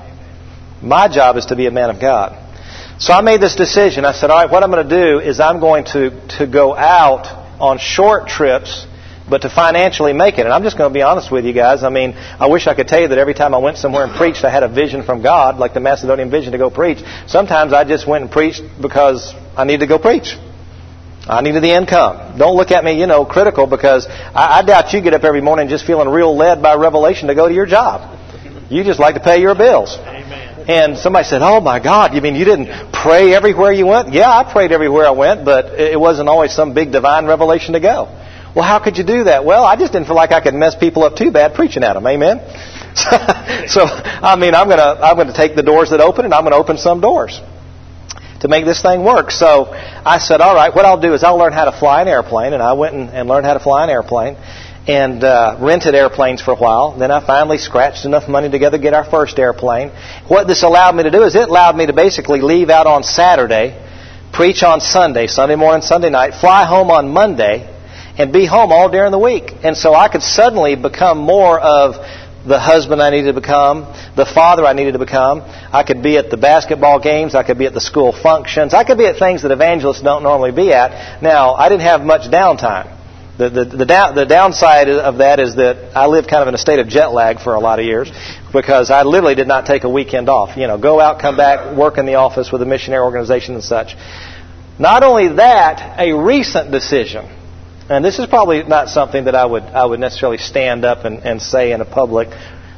S1: My job is to be a man of God. So I made this decision. I said, all right, what I'm going to do is I'm going to go out on short trips, but to financially make it. And I'm just going to be honest with you guys. I mean, I wish I could tell you that every time I went somewhere and preached, I had a vision from God, like the Macedonian vision to go preach. Sometimes I just went and preached because I needed to go preach. I needed the income. Don't look at me, critical, because I doubt you get up every morning just feeling real led by revelation to go to your job. You just like to pay your bills.
S2: Amen.
S1: And somebody said, "Oh my God, you mean you didn't pray everywhere you went?" Yeah, I prayed everywhere I went, but it wasn't always some big divine revelation to go. Well, how could you do that? Well, I just didn't feel like I could mess people up too bad preaching at them. Amen? So, I'm going to take the doors that open, and I'm going to open some doors to make this thing work. So I said, all right, what I'll do is I'll learn how to fly an airplane. And I went and learned how to fly an airplane and rented airplanes for a while. Then I finally scratched enough money together to get our first airplane. What this allowed me to do is it allowed me to basically leave out on Saturday, preach on Sunday morning, Sunday night, fly home on Monday, and be home all during the week. And so I could suddenly become more of the husband I needed to become, the father I needed to become. I could be at the basketball games. I could be at the school functions. I could be at things that evangelists don't normally be at. Now, I didn't have much downtime. The downside of that is that I lived kind of in a state of jet lag for a lot of years because I literally did not take a weekend off. Go out, come back, work in the office with a missionary organization and such. Not only that, a recent decision. And this is probably not something that I would necessarily stand up and say in a public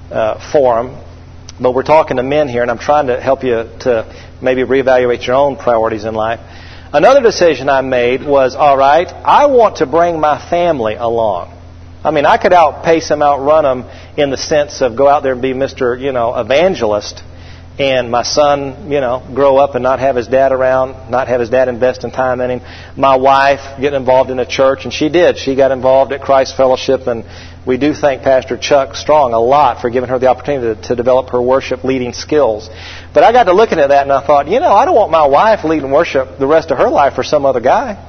S1: forum, but we're talking to men here, and I'm trying to help you to maybe reevaluate your own priorities in life. Another decision I made was, all right, I want to bring my family along. I mean, I could outpace them, outrun them in the sense of go out there and be Mr. Evangelist, and my son, grow up and not have his dad around, not have his dad invest in time in him. My wife get involved in a church, and she did. She got involved at Christ Fellowship, and we do thank Pastor Chuck Strong a lot for giving her the opportunity to develop her worship leading skills. But I got to looking at that, and I thought, I don't want my wife leading worship the rest of her life for some other guy.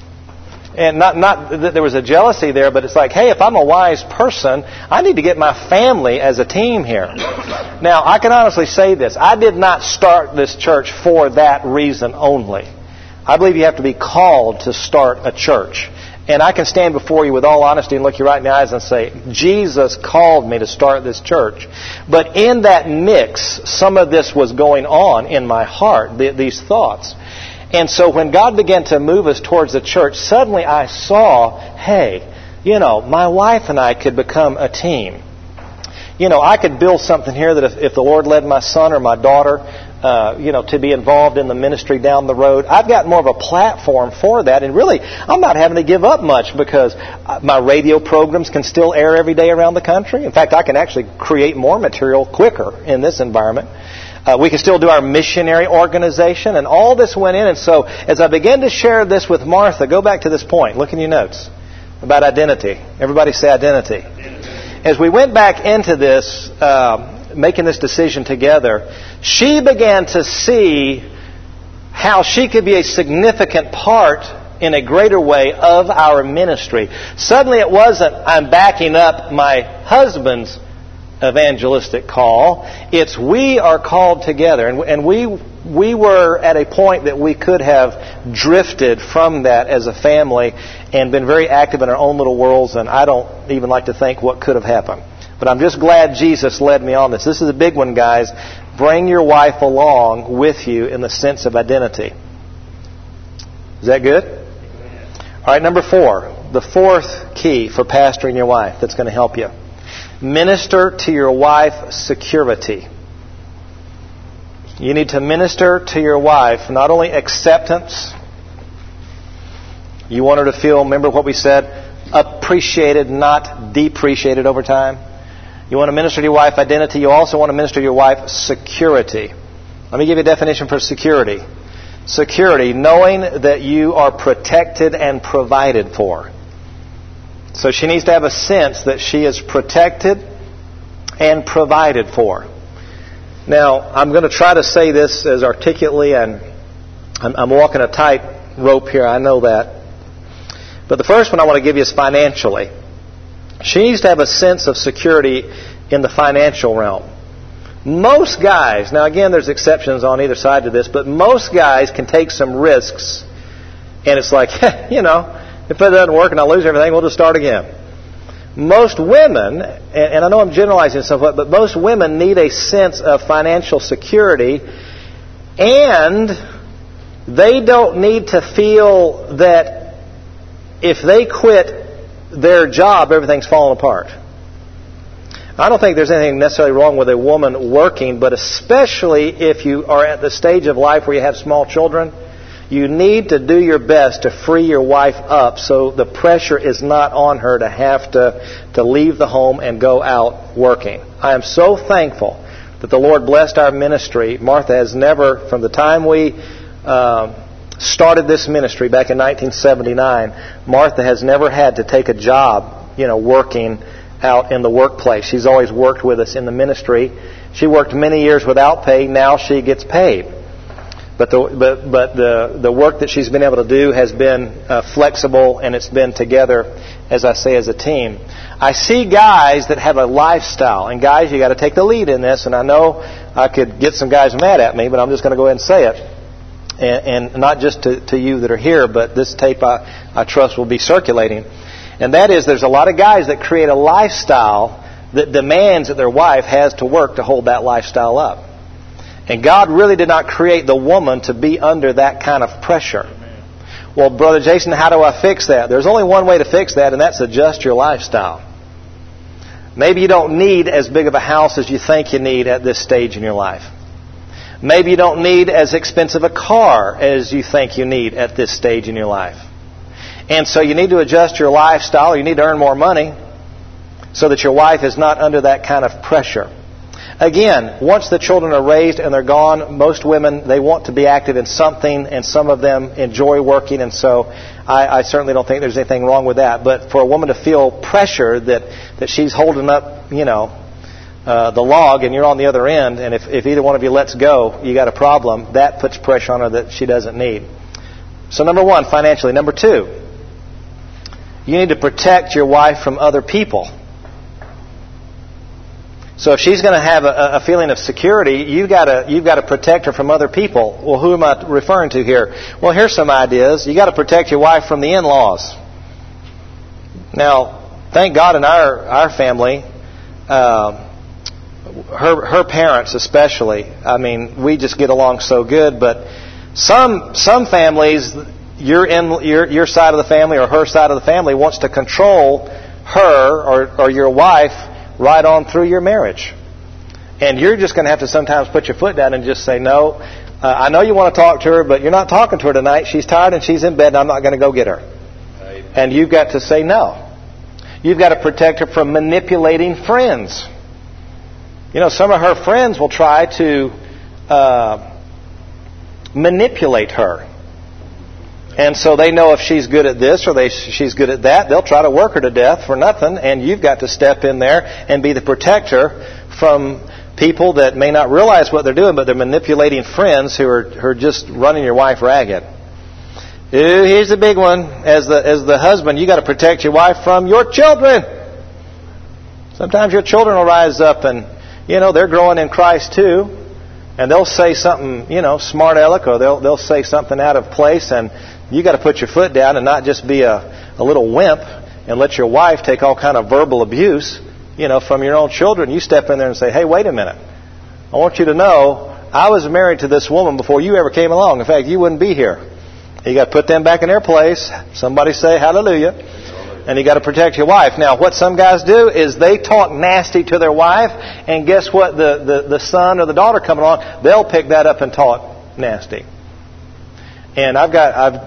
S1: And not that there was a jealousy there, but it's like, hey, if I'm a wise person, I need to get my family as a team here. Now, I can honestly say this. I did not start this church for that reason only. I believe you have to be called to start a church. And I can stand before you with all honesty and look you right in the eyes and say, Jesus called me to start this church. But in that mix, some of this was going on in my heart, these thoughts. And so when God began to move us towards the church, suddenly I saw, hey, my wife and I could become a team. I could build something here that if the Lord led my son or my daughter, to be involved in the ministry down the road, I've got more of a platform for that. And really, I'm not having to give up much because my radio programs can still air every day around the country. In fact, I can actually create more material quicker in this environment. We can still do our missionary organization, and all this went in. And so as I began to share this with Martha, go back to this point. Look in your notes about identity. Everybody say identity. As we went back into this, making this decision together, she began to see how she could be a significant part in a greater way of our ministry. Suddenly it wasn't, I'm backing up my husband's evangelistic call. It's we are called together. And we were at a point that we could have drifted from that as a family and been very active in our own little worlds, and I don't even like to think what could have happened. But I'm just glad Jesus led me on this. This is a big one, guys. Bring your wife along with you in the sense of identity. Is that good? All right, number 4. The fourth key for pastoring your wife that's going to help you. Minister to your wife security. You need to minister to your wife not only acceptance. You want her to feel, remember what we said, appreciated, not depreciated over time. You want to minister to your wife identity. You also want to minister to your wife security. Let me give you a definition for security. Security, knowing that you are protected and provided for. So she needs to have a sense that she is protected and provided for. Now, I'm going to try to say this as articulately, and I'm walking a tight rope here, I know that. But the first one I want to give you is financially. She needs to have a sense of security in the financial realm. Most guys, now again there's exceptions on either side to this, but most guys can take some risks, and it's like, If it doesn't work and I lose everything, we'll just start again. Most women, and I know I'm generalizing somewhat, but most women need a sense of financial security, and they don't need to feel that if they quit their job, everything's falling apart. I don't think there's anything necessarily wrong with a woman working, but especially if you are at the stage of life where you have small children, you need to do your best to free your wife up so the pressure is not on her to have to leave the home and go out working. I am so thankful that the Lord blessed our ministry. Martha has never, from the time we started this ministry back in 1979, Martha has never had to take a job, working out in the workplace. She's always worked with us in the ministry. She worked many years without pay. Now she gets paid. But the work that she's been able to do has been flexible, and it's been together, as I say, as a team. I see guys that have a lifestyle, and guys, you got to take the lead in this. And I know I could get some guys mad at me, but I'm just going to go ahead and say it, and not just to you that are here, but this tape I trust will be circulating. And that is, there's a lot of guys that create a lifestyle that demands that their wife has to work to hold that lifestyle up. And God really did not create the woman to be under that kind of pressure. Well, Brother Jason, how do I fix that? There's only one way to fix that, and that's adjust your lifestyle. Maybe you don't need as big of a house as you think you need at this stage in your life. Maybe you don't need as expensive a car as you think you need at this stage in your life. And so you need to adjust your lifestyle. You need to earn more money so that your wife is not under that kind of pressure. Again, once the children are raised and they're gone, most women, they want to be active in something, and some of them enjoy working, and so I certainly don't think there's anything wrong with that. But for a woman to feel pressure that she's holding up, the log and you're on the other end, and if either one of you lets go, you got a problem, that puts pressure on her that she doesn't need. So number one, financially. Number two, you need to protect your wife from other people. So if she's going to have a feeling of security, you've got to protect her from other people. Well, who am I referring to here? Well, here's some ideas. You got to protect your wife from the in-laws. Now, thank God in our family, her parents especially. I mean, we just get along so good. But some families, your side of the family or her side of the family wants to control her or your wife right on through your marriage. And you're just going to have to sometimes put your foot down and just say, no, I know you want to talk to her, but you're not talking to her tonight. She's tired and she's in bed and I'm not going to go get her. Amen. And you've got to say no. You've got to protect her from manipulating friends. Some of her friends will try to manipulate her. And so they know if she's good at this or she's good at that, they'll try to work her to death for nothing. And you've got to step in there and be the protector from people that may not realize what they're doing, but they're manipulating friends who are just running your wife ragged. Here's the big one. As the husband, you got to protect your wife from your children. Sometimes your children will rise up and, they're growing in Christ too. And they'll say something, smart aleck, or they'll say something out of place, and you got to put your foot down and not just be a little wimp and let your wife take all kind of verbal abuse, from your own children. You step in there and say, hey, wait a minute. I want you to know I was married to this woman before you ever came along. In fact, you wouldn't be here. You got to put them back in their place. Somebody say hallelujah. And you got to protect your wife. Now, what some guys do is they talk nasty to their wife, and guess what? The son or the daughter coming along, they'll pick that up and talk nasty. And I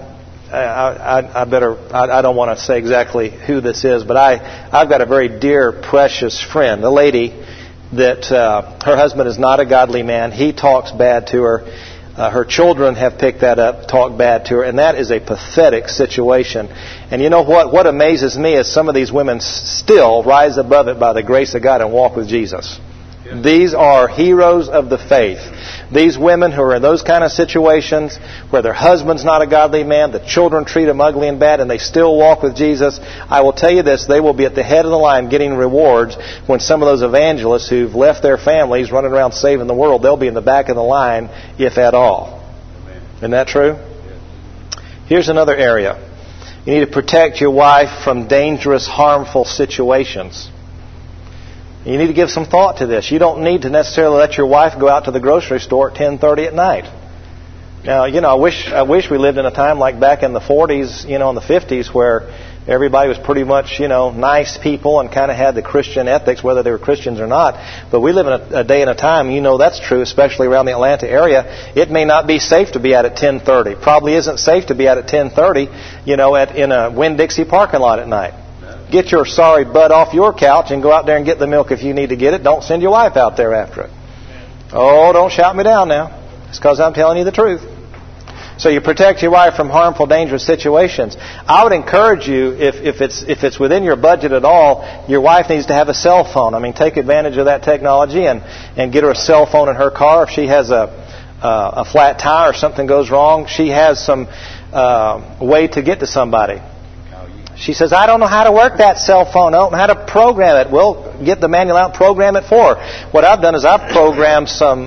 S1: don't want to say exactly who this is, but I've got a very dear, precious friend, a lady that her husband is not a godly man. He talks bad to her. Her children have picked that up, talk bad to her, and that is a pathetic situation. And you know what? What amazes me is some of these women still rise above it by the grace of God and walk with Jesus. Yeah. These are heroes of the faith. These women who are in those kind of situations where their husband's not a godly man, the children treat them ugly and bad, and they still walk with Jesus, I will tell you this, they will be at the head of the line getting rewards when some of those evangelists who've left their families running around saving the world, they'll be in the back of the line, if at all. Amen. Isn't that true? Yes. Here's another area. You need to protect your wife from dangerous, harmful situations. You need to give some thought to this. You don't need to necessarily let your wife go out to the grocery store at 10:30 at night. Now, I wish we lived in a time like back in the 40s, in the 50s, where everybody was pretty much, nice people and kind of had the Christian ethics, whether they were Christians or not. But we live in a day and a time, that's true, especially around the Atlanta area. It may not be safe to be out at 10:30. Probably isn't safe to be out at 10:30, in a Winn-Dixie parking lot at night. Get your sorry butt off your couch and go out there and get the milk if you need to get it. Don't send your wife out there after it. Oh, don't shout me down now. It's because I'm telling you the truth. So you protect your wife from harmful, dangerous situations. I would encourage you, if it's within your budget at all, your wife needs to have a cell phone. Take advantage of that technology and get her a cell phone in her car. If she has a flat tire or something goes wrong, she has some way to get to somebody. She says, I don't know how to work that cell phone. I don't know how to program it. We'll get the manual out and program it for her. What I've done is I've programmed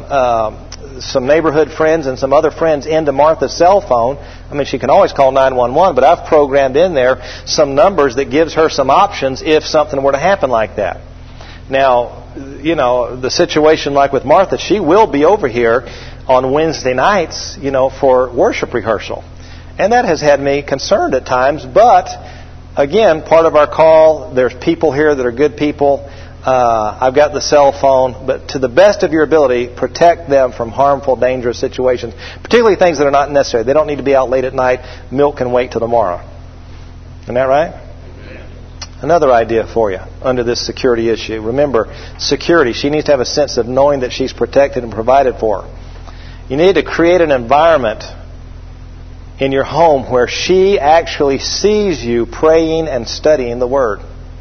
S1: some neighborhood friends and some other friends into Martha's cell phone. She can always call 911, but I've programmed in there some numbers that gives her some options if something were to happen like that. Now, the situation like with Martha, she will be over here on Wednesday nights, for worship rehearsal. And that has had me concerned at times, but again, part of our call, there's people here that are good people. I've got the cell phone, but to the best of your ability, protect them from harmful, dangerous situations, particularly things that are not necessary. They don't need to be out late at night. Milk can wait till tomorrow. Isn't that right? Another idea for you under this security issue. Remember, security. She needs to have a sense of knowing that she's protected and provided for. You need to create an environment in your home where she actually sees you praying and studying the Word.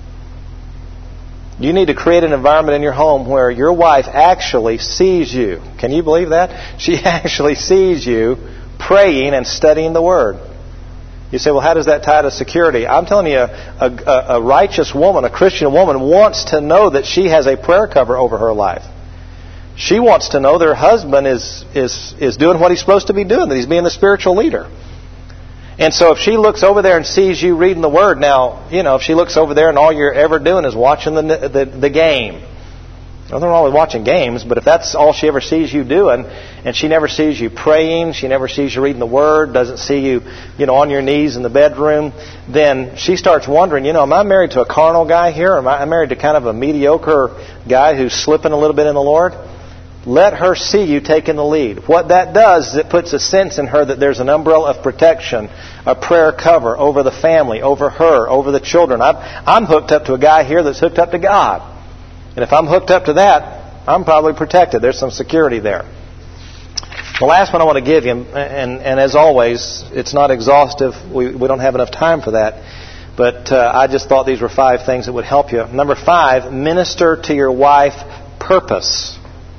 S1: You need to create an environment in your home where your wife actually sees you. Can you believe that? She actually sees you praying and studying the Word. You say, well, how does that tie to security? I'm telling you, a righteous woman, a Christian woman, wants to know that she has a prayer cover over her life. She wants to know that her husband is doing what he's supposed to be doing, that he's being the spiritual leader. And so if she looks over there and sees you reading the Word, now, if she looks over there and all you're ever doing is watching the game. Nothing wrong with watching games, but if that's all she ever sees you doing, and she never sees you praying, she never sees you reading the Word, doesn't see you, on your knees in the bedroom, then she starts wondering, am I married to a carnal guy here? Or am I married to kind of a mediocre guy who's slipping a little bit in the Lord? Let her see you taking the lead. What that does is it puts a sense in her that there's an umbrella of protection, a prayer cover over the family, over her, over the children. I'm hooked up to a guy here that's hooked up to God. And if I'm hooked up to that, I'm probably protected. There's some security there. The last one I want to give you, and as always, it's not exhaustive. We don't have enough time for that. But I just thought these were 5 things that would help you. Number 5, minister to your wife purpose.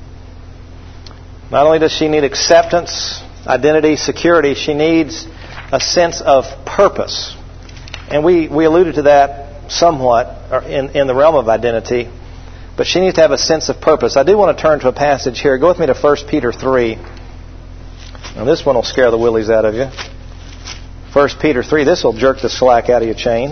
S1: Not only does she need acceptance, identity, security, she needs a sense of purpose. And we alluded to that somewhat in the realm of identity. But she needs to have a sense of purpose. I do want to turn to a passage here. Go with me to 1 Peter 3. Now this one will scare the willies out of you. 1 Peter 3. This will jerk the slack out of your chain.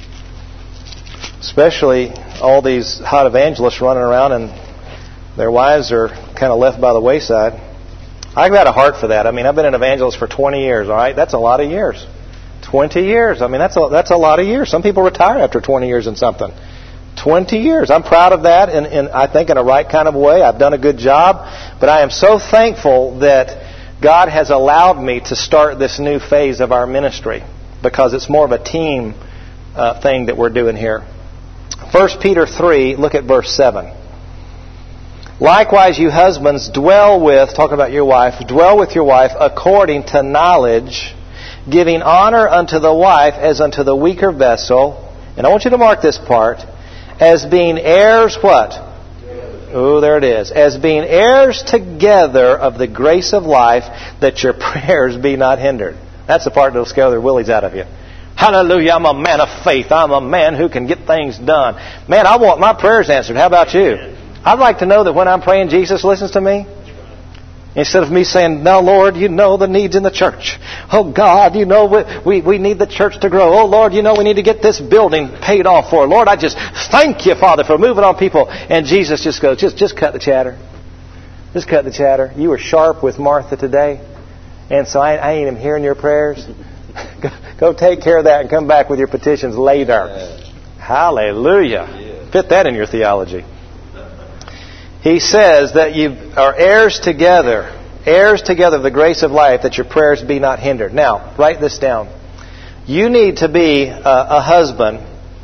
S1: Especially all these hot evangelists running around and their wives are kind of left by the wayside. I've got a heart for that. I've been an evangelist for 20 years, all right? That's a lot of years. 20 years. That's a lot of years. Some people retire after 20 years in something. 20 years. I'm proud of that, and I think in a right kind of way. I've done a good job. But I am so thankful that God has allowed me to start this new phase of our ministry because it's more of a team thing that we're doing here. 1 Peter 3, look at verse 7. Likewise, you husbands, talking about your wife, dwell with your wife according to knowledge, giving honor unto the wife as unto the weaker vessel. And I want you to mark this part. As being heirs, what? Oh, there it is. As being heirs together of the grace of life, that your prayers be not hindered. That's the part that will scare the willies out of you. Hallelujah, I'm a man of faith. I'm a man who can get things done. Man, I want my prayers answered. How about you? I'd like to know that when I'm praying, Jesus listens to me. Instead of me saying, now, Lord, you know the needs in the church. Oh, God, you know we need the church to grow. Oh, Lord, you know we need to get this building paid off for. Lord, I just thank you, Father, for moving on people. And Jesus just goes, just cut the chatter. Just cut the chatter. You were sharp with Martha today, and so I ain't even hearing your prayers. Go take care of that and come back with your petitions later. Yeah. Hallelujah. Yeah. Fit that in your theology. He says that you are heirs together of the grace of life, that your prayers be not hindered. Now, write this down. You need to be a husband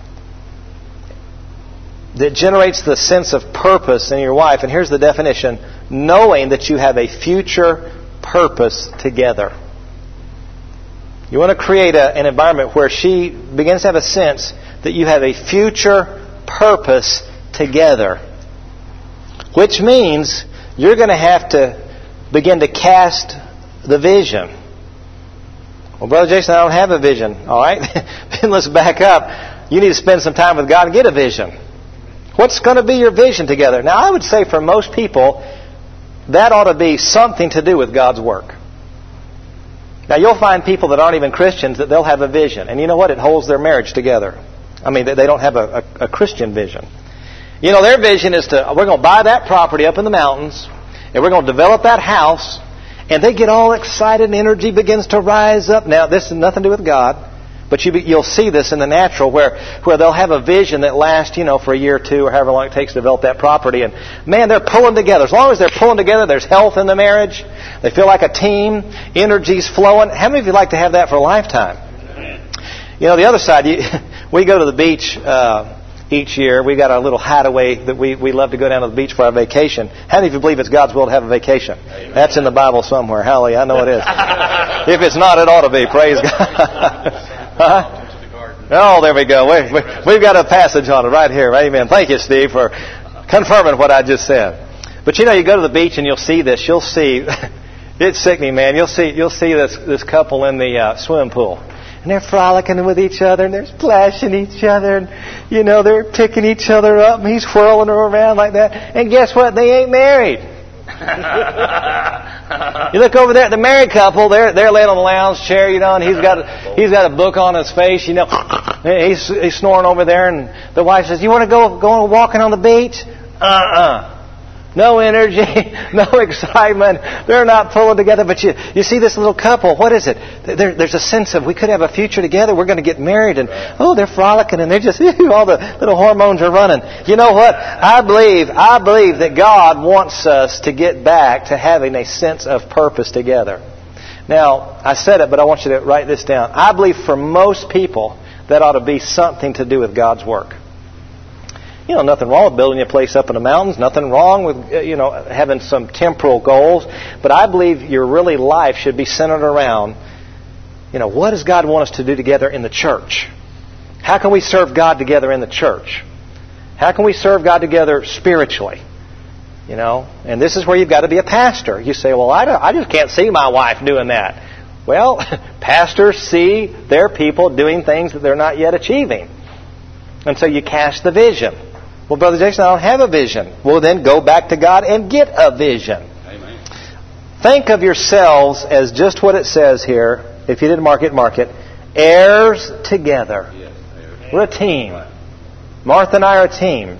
S1: that generates the sense of purpose in your wife. And here's the definition: knowing that you have a future purpose together. You want to create an environment where she begins to have a sense that you have a future purpose together. Which means you're going to have to begin to cast the vision. Well, Brother Jason, I don't have a vision. All right? Then let's back up. You need to spend some time with God and get a vision. What's going to be your vision together? Now, I would say for most people, that ought to be something to do with God's work. Now, you'll find people that aren't even Christians that they'll have a vision. And you know what? It holds their marriage together. I mean, they don't have a Christian vision. You know, their vision is we're going to buy that property up in the mountains, and we're going to develop that house, and they get all excited and energy begins to rise up. Now, this has nothing to do with God, but you'll see this in the natural where they'll have a vision that lasts, for a year or two or however long it takes to develop that property. And, man, they're pulling together. As long as they're pulling together, there's health in the marriage. They feel like a team. Energy's flowing. How many of you like to have that for a lifetime? The other side, we go to the beach each year. We got our little hideaway that we love to go down to the beach for our vacation. How many of you believe it's God's will to have a vacation? Amen. That's in the Bible somewhere. Hallelujah. I know it is. If it's not, it ought to be. Praise God. Huh? Oh, there we go. We've got a passage on it right here. Amen. Thank you, Steve, for confirming what I just said. But you go to the beach and you'll see this. You'll see, it's sickening, man. You'll see this couple in the swimming pool. And they're frolicking with each other, and they're splashing each other, and, they're picking each other up, and he's whirling her around like that. And guess what? They ain't married. You look over there at the married couple, they're laying on the lounge chair, and he's got a book on his face, he's snoring over there, and the wife says, "You want to go walking on the beach?" No energy, no excitement. They're not pulling together. But you see this little couple. What is it? There's a sense of we could have a future together. We're going to get married. And, they're frolicking. And they're just, all the little hormones are running. You know what? I believe that God wants us to get back to having a sense of purpose together. Now, I said it, but I want you to write this down. I believe for most people, that ought to be something to do with God's work. Nothing wrong with building a place up in the mountains. Nothing wrong with, having some temporal goals. But I believe your really life should be centered around, what does God want us to do together in the church? How can we serve God together in the church? How can we serve God together spiritually? And this is where you've got to be a pastor. You say, well, I just can't see my wife doing that. Well, pastors see their people doing things that they're not yet achieving. And so you cast the vision. Well, Brother Jason, I don't have a vision. Well, then go back to God and get a vision. Amen. Think of yourselves as just what it says here. If you didn't mark it. Heirs together. Yes, heirs. We're a team. Martha and I are a team.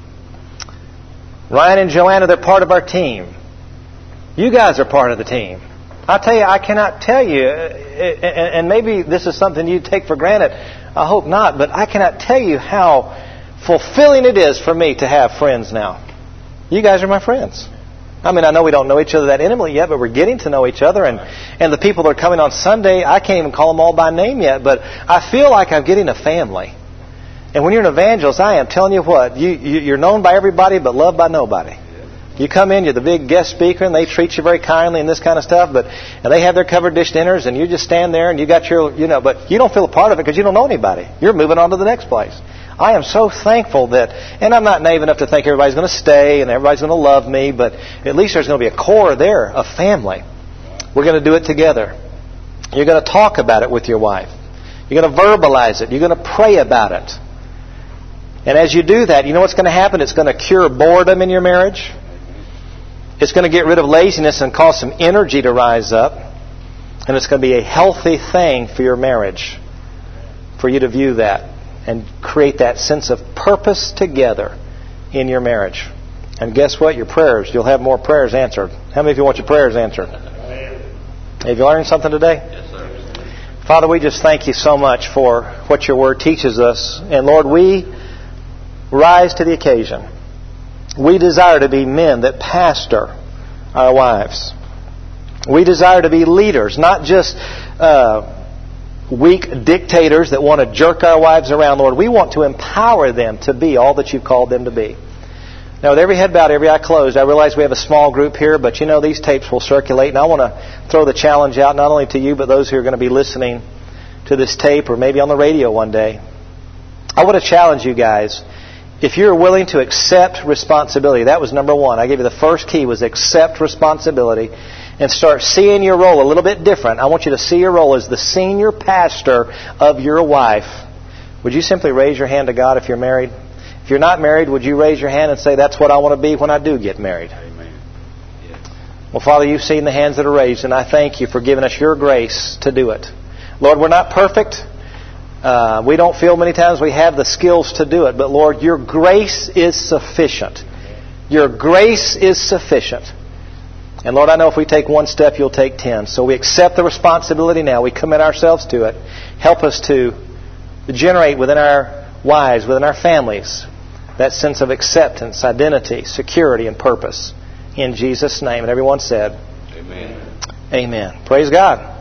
S1: Ryan and Joanna, they're part of our team. You guys are part of the team. I'll tell you, I cannot tell you, and maybe this is something you take for granted. I hope not, but I cannot tell you how fulfilling it is for me to have friends now. You guys are my friends. I mean, I know we don't know each other that intimately yet, but we're getting to know each other. And the people that are coming on Sunday, I can't even call them all by name yet, but I feel like I'm getting a family. And when you're an evangelist, I am telling you what, you're known by everybody but loved by nobody. You come in, you're the big guest speaker, and they treat you very kindly and this kind of stuff, and they have their covered dish dinners, and you just stand there and you got your, but you don't feel a part of it because you don't know anybody. You're moving on to the next place. I am so thankful that, and I'm not naive enough to think everybody's going to stay and everybody's going to love me, but at least there's going to be a core there of family. We're going to do it together. You're going to talk about it with your wife. You're going to verbalize it. You're going to pray about it. And as you do that, you know what's going to happen? It's going to cure boredom in your marriage. It's going to get rid of laziness and cause some energy to rise up. And it's going to be a healthy thing for your marriage, for you to view that and create that sense of purpose together in your marriage. And guess what? Your prayers, you'll have more prayers answered. How many of you want your prayers answered? Have you learned something today?
S2: Yes, sir.
S1: Father, we just thank you so much for what your word teaches us. And Lord, we rise to the occasion. We desire to be men that pastor our wives. We desire to be leaders, not just weak dictators that want to jerk our wives around, Lord. We want to empower them to be all that you've called them to be. Now, with every head bowed, every eye closed, I realize we have a small group here, but you know these tapes will circulate, and I want to throw the challenge out not only to you, but those who are going to be listening to this tape or maybe on the radio one day. I want to challenge you guys. If you're willing to accept responsibility, that was number one. I gave you the first key was accept responsibility and start seeing your role a little bit different. I want you to see your role as the senior pastor of your wife. Would you simply raise your hand to God if you're married? If you're not married, would you raise your hand and say, that's what I want to be when I do get married?
S2: Amen. Yes.
S1: Well, Father, you've seen the hands that are raised, and I thank you for giving us your grace to do it. Lord, we're not perfect. We don't feel many times we have the skills to do it. But Lord, your grace is sufficient. Your grace is sufficient. And Lord, I know if we take one step, you'll take 10. So we accept the responsibility now. We commit ourselves to it. Help us to generate within our wives, within our families, that sense of acceptance, identity, security, and purpose. In Jesus' name. And everyone said,
S2: Amen.
S1: Amen. Praise God.